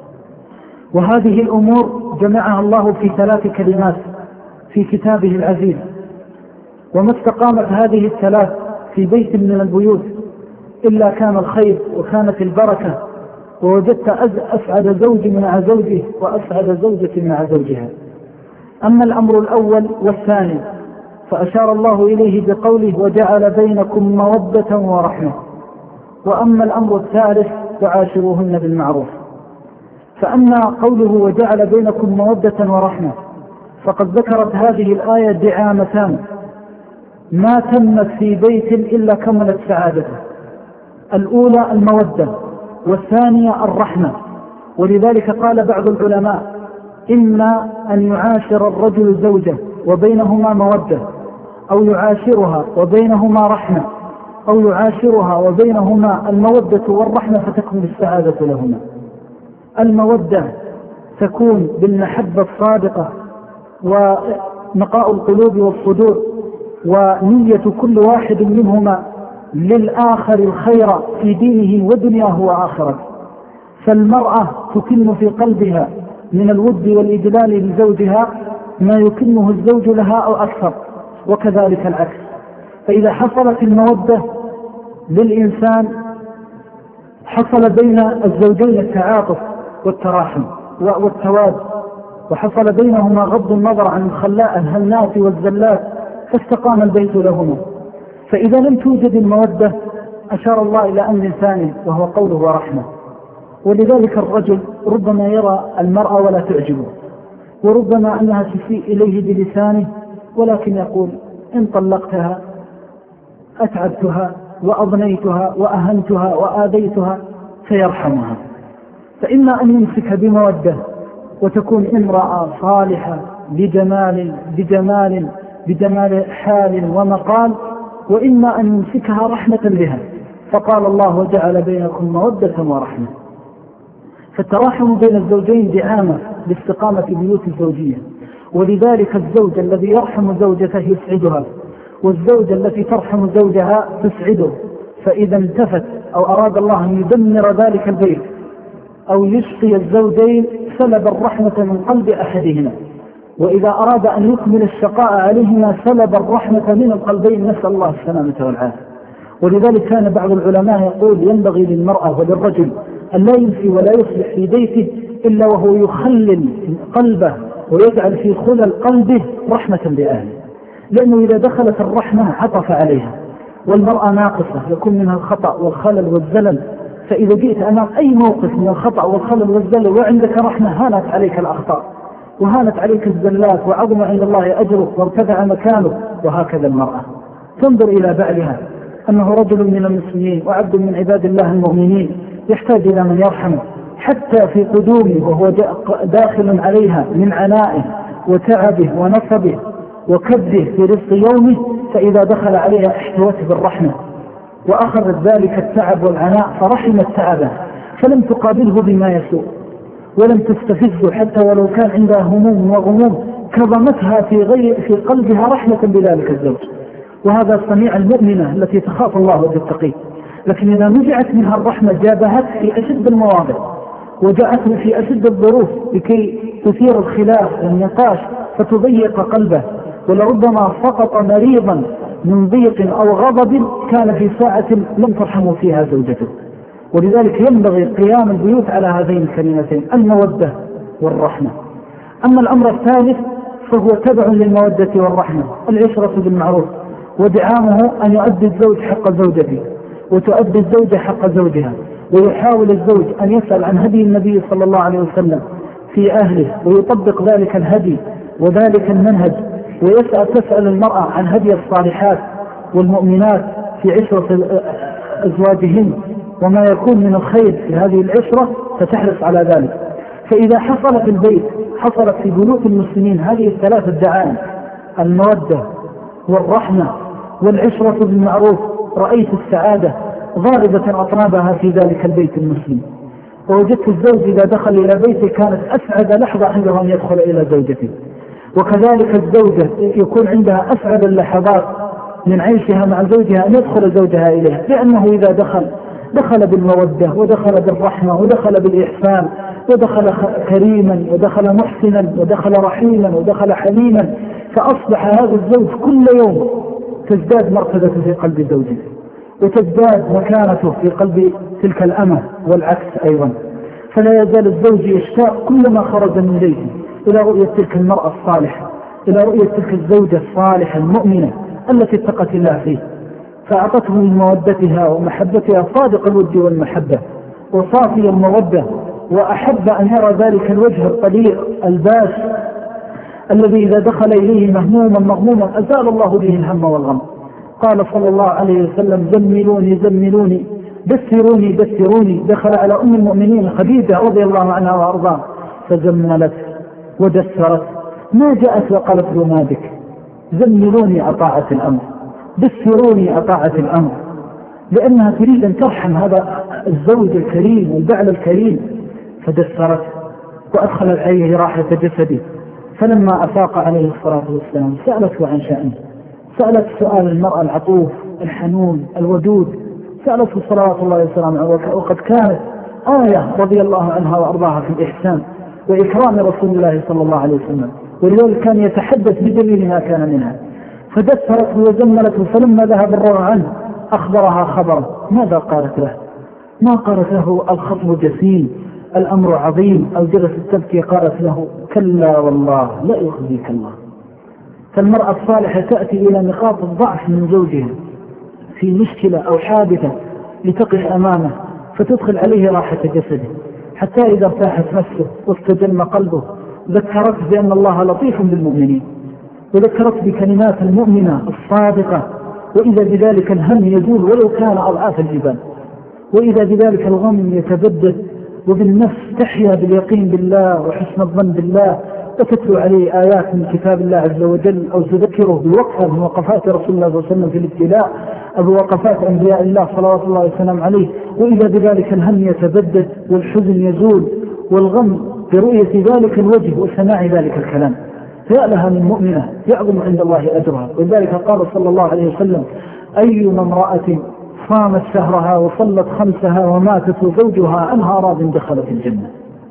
وهذه الأمور جمعها الله في ثلاث كلمات في كتابه العزيز، وما استقامت هذه الثلاث في بيت من البيوت إلا كان الخير وكانت البركة، ووجدت أسعد زوج مع زوجه وأسعد زوجة مع زوجها. أما الأمر الأول والثاني فأشار الله إليه بقوله: وجعل بينكم مودة ورحمة. وأما الأمر الثالث فعاشروهن بالمعروف. فأما قوله وجعل بينكم مودة ورحمة فقد ذكرت هذه الآية دعامتان ما تمت في بيت إلا كملت سعادته: الأولى المودة والثانية الرحمة. ولذلك قال بعض العلماء: إما أن يعاشر الرجل زوجه وبينهما مودة، أو يعاشرها وبينهما رحمة، أو يعاشرها وبينهما المودة والرحمة فتكون السعادة لهما. المودة تكون بالمحبة الصادقة ونقاء القلوب والصدور ونية كل واحد منهما للآخر الخير في دينه ودنياه وآخرته. فالمرأة تكن في قلبها من الود والإجلال لزوجها ما يكنه الزوج لها أو أكثر، وكذلك العكس. فإذا حصلت المودة للإنسان حصل بين الزوجين التعاطف والتراحم والتواد، وحصل بينهما غض النظر عن الخلاء الهنات والزلات، فاستقام البيت لهما. فإذا لم توجد المودة أشار الله إلى أمر ثاني وهو قوله ورحمة. ولذلك الرجل ربما يرى المرأة ولا تعجبه، وربما أنها تسيء إليه بلسانه، ولكن يقول: إن طلقتها أتعبتها وأضنيتها وأهنتها وآذيتها فيرحمها. فإما أن يمسك بمودة وتكون امرأة صالحة بجمال بجمال بجمال حال ومقال، وإما أن يمسكها رحمة بها، فقال الله وجعل بينكم مودة ورحمة. فالتراحم بين الزوجين دعامة لاستقامة بيوت الزوجية، ولذلك الزوج الذي يرحم زوجته يسعدها، والزوجة التي ترحم زوجها تسعده. فإذا انتفت أو أراد الله أن يدمر ذلك البيت أو يشقي الزوجين سلب الرحمة من قلب أحدهما، وإذا أراد أن يكمل الشقاء عليهما سلب الرحمة من القلبين، نسأل الله السلامة والعافية. ولذلك كان بعض العلماء يقول ينبغي للمرأة وللرجل أن لا ينفي ولا يصلح في بيته إلا وهو يخلل قلبه ويجعل في خلل قلبه رحمة لأهله، لأنه إذا دخلت الرحمة عطف عليها، والمرأة ناقصة يكون منها الخطأ والخلل والزلل، فإذا جئت أمام أي موقف من الخطأ والخلل والزلل وعندك رحمة هانت عليك الأخطاء وهانت عليك الزلات وعظم عند الله أجرك وارتفع مكانك. وهكذا المرأة تنظر إلى بعلها أنه رجل من المسلمين وعبد من عباد الله المؤمنين يحتاج إلى من يرحمه حتى في قدومه وهو داخل عليها من عنائه وتعبه ونصبه وكده في رزق يومه، فإذا دخل عليها احتوته بالرحمة وأخذت ذلك التعب والعناء فرحمت تعبه، فلم تقابله بما يسوء ولم تستفزه حتى ولو كان عندها هموم وغموم، كظمتها في غير في قلبها رحمة بذلك الزوج. وهذا صنيع المؤمنة التي تخاف الله وتتقيه. لكن إذا نزعت منها الرحمة جابهت في أشد المواضع وجاءته في أشد الظروف لكي تثير الخلاف والنقاش فتضيق قلبه، ولربما سقط مريضا من ضيق أو غضب كان في ساعة لم ترحمه فيها زوجته. ولذلك ينبغي قيام البيوت على هذين الكلمتين المودة والرحمة. أما الأمر الثالث فهو تبع للمودة والرحمة العشرة بالمعروف، ودعامه أن يؤدي الزوج حق زوجته وتؤدي الزوجة حق زوجها، ويحاول الزوج أن يسأل عن هدي النبي صلى الله عليه وسلم في أهله ويطبق ذلك الهدي وذلك المنهج، ويسأل تسأل المرأة عن هدي الصالحات والمؤمنات في عشرة أزواجهن وما يكون من الخير في هذه العشرة فتحرص على ذلك. فإذا حصل في البيت حصلت في بيوت المسلمين هذه الثلاث الدعائم المودة والرحمة والعشرة بالمعروف، رأيت السعادة ضاربة أطنابها في ذلك البيت المسلم. ووجدت الزوج إذا دخل إلى بيته كانت أسعد لحظة عنده أن يدخل إلى زوجته، وكذلك الزوجة يكون عندها أسعد اللحظات من عيشها مع زوجها أن يدخل زوجها إليها، لأنه إذا دخل دخل بالمودة ودخل بالرحمة ودخل بالإحسان ودخل كريما ودخل محسنا ودخل رحيما ودخل حليما، فأصبح هذا الزوج كل يوم تزداد مرتبته في قلب زوجه وتزداد مكانته في قلب تلك الأمة، والعكس أيضا. فلا يزال الزوج يشتاق كلما خرج من بيته إلى رؤية تلك المرأة الصالحة، إلى رؤية تلك الزوجة الصالحة المؤمنة التي اتقت الله فيه، فأعطته من مودتها ومحبتها صادق الود والمحبة وصافي المودة، وأحب أن يرى ذلك الوجه الطليق الباس الذي إذا دخل إليه مهموما مغموما أزال الله به الهم والغم. قال صلى الله عليه وسلم زملوني زملوني دثروني دثروني. دخل على أم المؤمنين خديجة رضي الله عنها وأرضاها فزملت ودثرت، ما جاءت وقالت له ما بك، زملوني أطاعت الأمر، دثروني أطاعت الأمر، لأنها تريد أن ترحم هذا الزوج الكريم والبعل الكريم، فدثرت وأدخلت عليه راحة جسده. فلما أفاق عليه الصلاة والسلام سألته عن شأنه، سألت سؤال المرأة العطوف الحنون الودود، سألته صلوات الله وسلامه، وقد كانت آية رضي الله عنها وأرضاها في الإحسان وإكرام رسول الله صلى الله عليه وسلم، ولذلك كان يتحدث بجميل ما كان منها. فدثرته وزملته، فلما ذهب الروع عنه أخبرها خبره. ماذا قالت له؟ ما قالت له الخطب جسيم، الأمر عظيم، أو جلست تبكي، قالت له كلا والله لا يخزيك الله. فالمرأة الصالحة تأتي إلى نقاط الضعف من زوجها في مشكلة أو حادثة لتقف أمامه فتدخل عليه راحة جسده، حتى إذا ارتاحت نفسه واستجم قلبه ذكرت بأن الله لطيف بالمؤمنين، وذكرت بكلمات المؤمنة الصادقة وإذا بذلك الهم يزول ولو كان أضعاف الجبال، وإذا بذلك الغم يتبدد، وبالنفس تحيا باليقين بالله وحسن الظن بالله، وتتلو عليه آيات من كتاب الله عز وجل، أو تذكره بوقفة من وقفات رسول الله صلى الله عليه وسلم في الابتلاء، أو بوقفات أنبياء الله صلوات الله وسلم عليه، وإذا بذلك الهم يتبدد والحزن يزول والغم برؤية ذلك الوجه وسماع ذلك الكلام، فيا لها من مؤمنة يعظم عند الله أجرها. ولذلك قال صلى الله عليه وسلم: أيما امرأة صامت شهرها وصلت خمسها وماتت وزوجها عنها راض دخلت الجنة.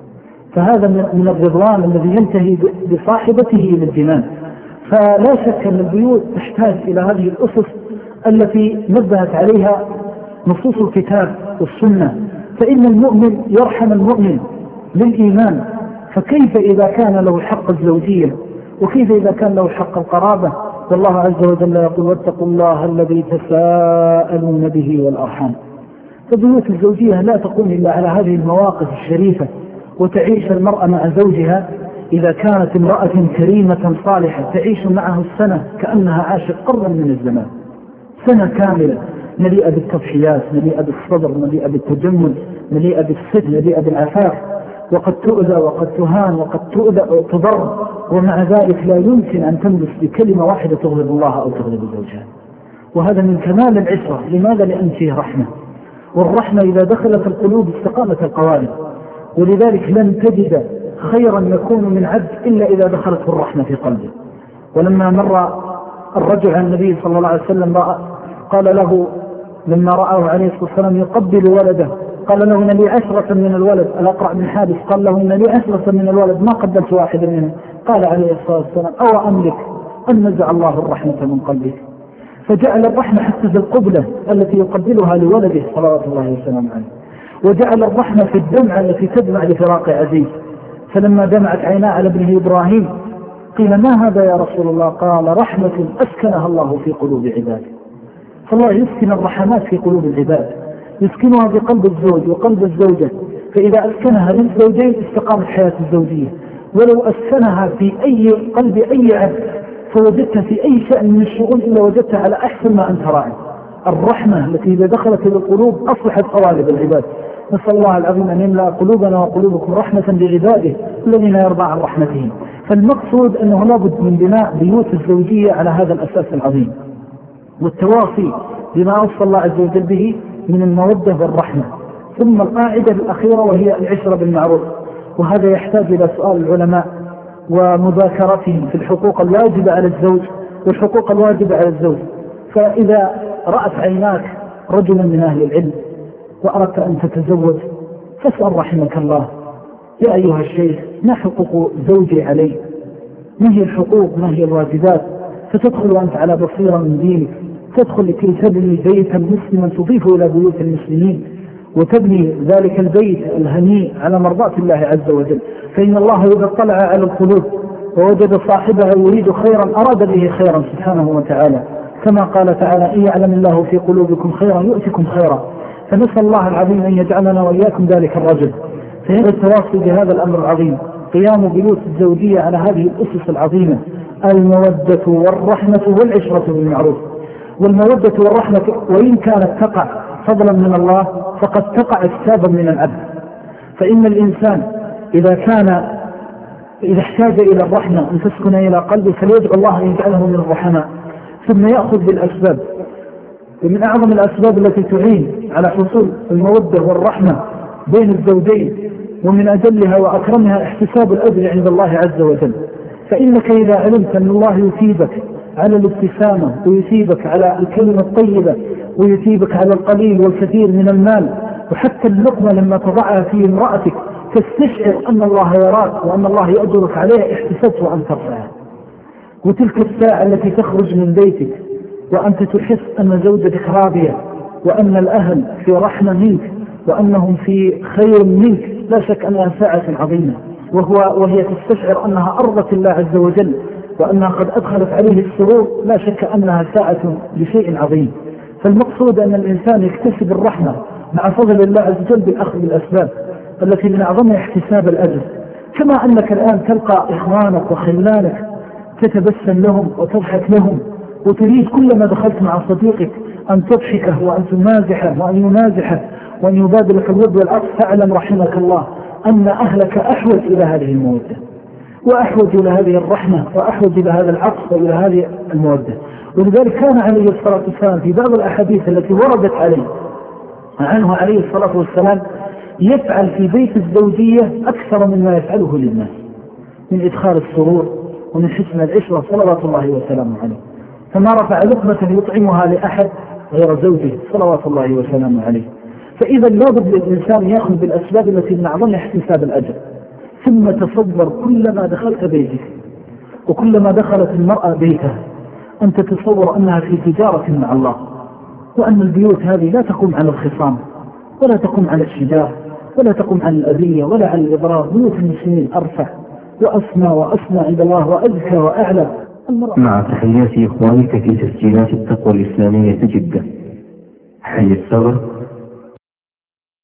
فهذا من الرضوان الذي ينتهي بصاحبته إلى الجنان. فلا شك أن البيوت تحتاج إلى هذه الأسس التي نبهت عليها نصوص الكتاب والسنة، فإن المؤمن يرحم المؤمن للإيمان، فكيف إذا كان له حق الزوجية، وكيف إذا كان له حق القرابة؟ والله عز وجل يقول: واتقوا الله الذي تساءلون به والأرحام. فبيوت الزوجية لا تقوم إلا على هذه المواقف الشريفة، وتعيش المرأة مع زوجها إذا كانت امرأة كريمة صالحة تعيش معه السنة كأنها عاشت قرنا من الزمان، سنة كاملة مليئة بالتضحيات، مليئة بالصبر، مليئة بالتجمل، مليئة بالصدق، مليئة بالعفاف، وقد تؤذى وقد تهان وقد تؤذى تضر، ومع ذلك لا يمكن أن تملك بكلمة واحدة تغضب الله أو تغضب زوجها. وهذا من كمال العشرة. لماذا؟ لأن فيه رحمة، والرحمة إذا دخلت القلوب استقامت القوالب، ولذلك لن تجد خيرا يكون من عبد إلا إذا دخلته الرحمة في قلبه. ولما مر الرجل عن النبي صلى الله عليه وسلم قال له لما رأه عليه الصلاة والسلام يقبل ولده، قال له: إن لي عشرة من الولد. الأقرع بن حابس قال له: إن لي عشرة من الولد ما قبلت واحدا منهم. قال عليه الصلاة والسلام: أو أملك أن نزع الله الرحمة من قلبك. فجعل الرحمة حتى في القبلة التي يقبلها لولده صلوات الله وسلامه عليه، وجعل الرحمة في الدمعة التي تدمع لفراق عزيز. فلما دمعت عيناه على ابنه إبراهيم قيل: ما هذا يا رسول الله؟ قال: رحمة أسكنها الله في قلوب عباده. فالله يسكن الرحمات في قلوب العباد، يسكنها في قلب الزوج وقلب الزوجة، فإذا أسكنها للزوجين استقامت حياة الزوجية. ولو أسكنها في أي قلب أي عبد فوجدت في أي شأن من الشؤون إلا وجدتها على أحسن ما أنت راعي. الرحمة التي إذا دخلت إلى القلوب أصلحت قوالب العباد. نسأل الله العظيم أن يملأ قلوبنا وقلوبكم رحمة لعباده الذين يرضى عن رحمتهم. فالمقصود أنه لابد من بناء بيوت الزوجية على هذا الأساس العظيم، والتواصي بما أوصى الله عز وجل به من المودة والرحمة. ثم القاعدة الأخيرة وهي العشرة بالمعروف، وهذا يحتاج إلى سؤال العلماء ومذاكرتهم في الحقوق الواجبة على الزوج والحقوق الواجبة على الزوج. فإذا رأت عيناك رجلا من أهل العلم وأردت أن تتزوج فاسأل رحمك الله: يا أيها الشيخ، ما حقوق زوجي علي؟ ما هي الحقوق؟ ما هي الواجبات؟ فتدخل أنت على بصيرة من دينك، تدخل لكي تبني بيتا مسلما تضيفه إلى بيوت المسلمين، وتبني ذلك البيت الهنيء على مرضاة الله عز وجل. فإن الله إذا اطلع على القلوب ووجد صاحبها يريد خيرا أراد به خيرا سبحانه وتعالى، كما قال تعالى: إن يعلم الله في قلوبكم خيرا يؤتكم خيرا. فنسأل الله العظيم أن يجعلنا وإياكم ذلك الرجل. فهذا التواصل بهذا الأمر العظيم، قيام بيوت الزوجية على هذه الأسس العظيمة: المودة والرحمة والعشرة بالمعروف. والمودة والرحمة وإن كانت تقع فضلا من الله فقد تقع اكتابا من العبد. فإن الإنسان إذا كان إذا احتاج إلى الرحمة أن تسكن إلى قلبه فليدعو الله أن يجعله من الرحماء، ثم يأخذ بالأسباب. ومن أعظم الأسباب التي تعين على حصول المودة والرحمة بين الزوجين ومن أجلها وأكرمها احتساب الأجر عند الله عز وجل. فإنك إذا علمت أن الله يثيبك على الابتسامة ويثيبك على الكلمة الطيبة ويثيبك على القليل والكثير من المال، وحتى اللقمة لما تضعها في امرأتك تستشعر أن الله يراك وأن الله يأجرك عليها، احتسبت وأن ترفعها. وتلك الساعة التي تخرج من بيتك وأنت تحس أن زوجتك راضية وأن الأهل في رحمة منك وأنهم في خير منك، لا شك أنها ساعة عظيمة، وهو وهي تستشعر أنها أرضت الله عز وجل وأنها قد أدخلت عليه السرور، لا شك أنها ساعة لشيء عظيم. فالمقصود أن الإنسان يكتسب الرحمة مع فضل الله عز وجل بالأخذ بالأسباب التي من أعظمها احتساب الأجر. كما أنك الآن تلقى إخوانك وخلانك تتبسم لهم وتضحك لهم وتريد كلما دخلت مع صديقك أن تضحكه وأن تمازحه وأن يمازحه وأن يبادل لك الود والعطف، فاعلم رحمك الله أن أهلك أحوج إلى هذه المودة وأحوج إلى هذه الرحمة وأحوج إلى هذا العطف وإلى هذه المودة. ولذلك كان عليه الصلاة والسلام في بعض الأحاديث التي وردت عليه عنه عليه الصلاة والسلام يفعل في بيت الزوجية أكثر مما يفعله للناس من إدخال السرور ومن حسن العشرة صلوات الله وسلامه عليه. فما رفع لقمة يطعمها لأحد غير زوجه صلوات الله وسلامه عليه. فإذا لابد للإنسان يأخذ بالأسباب التي من أعظم احتساب الأجر. ثم تصور كلما دخلت بيتك وكلما دخلت المرأة بيتها أن تتصور أنها في تجارة مع الله، وأن البيوت هذه لا تقوم على الخصام ولا تقوم على الشجار ولا تقوم على الأذية ولا على الإضرار. بيوت المسلمين أرفع وأسمى وأسمى عند الله وأذكى وأعلى. مع تحيات إخوانك في تسجيلات التقوى الإسلامية جدة، حي الثغر،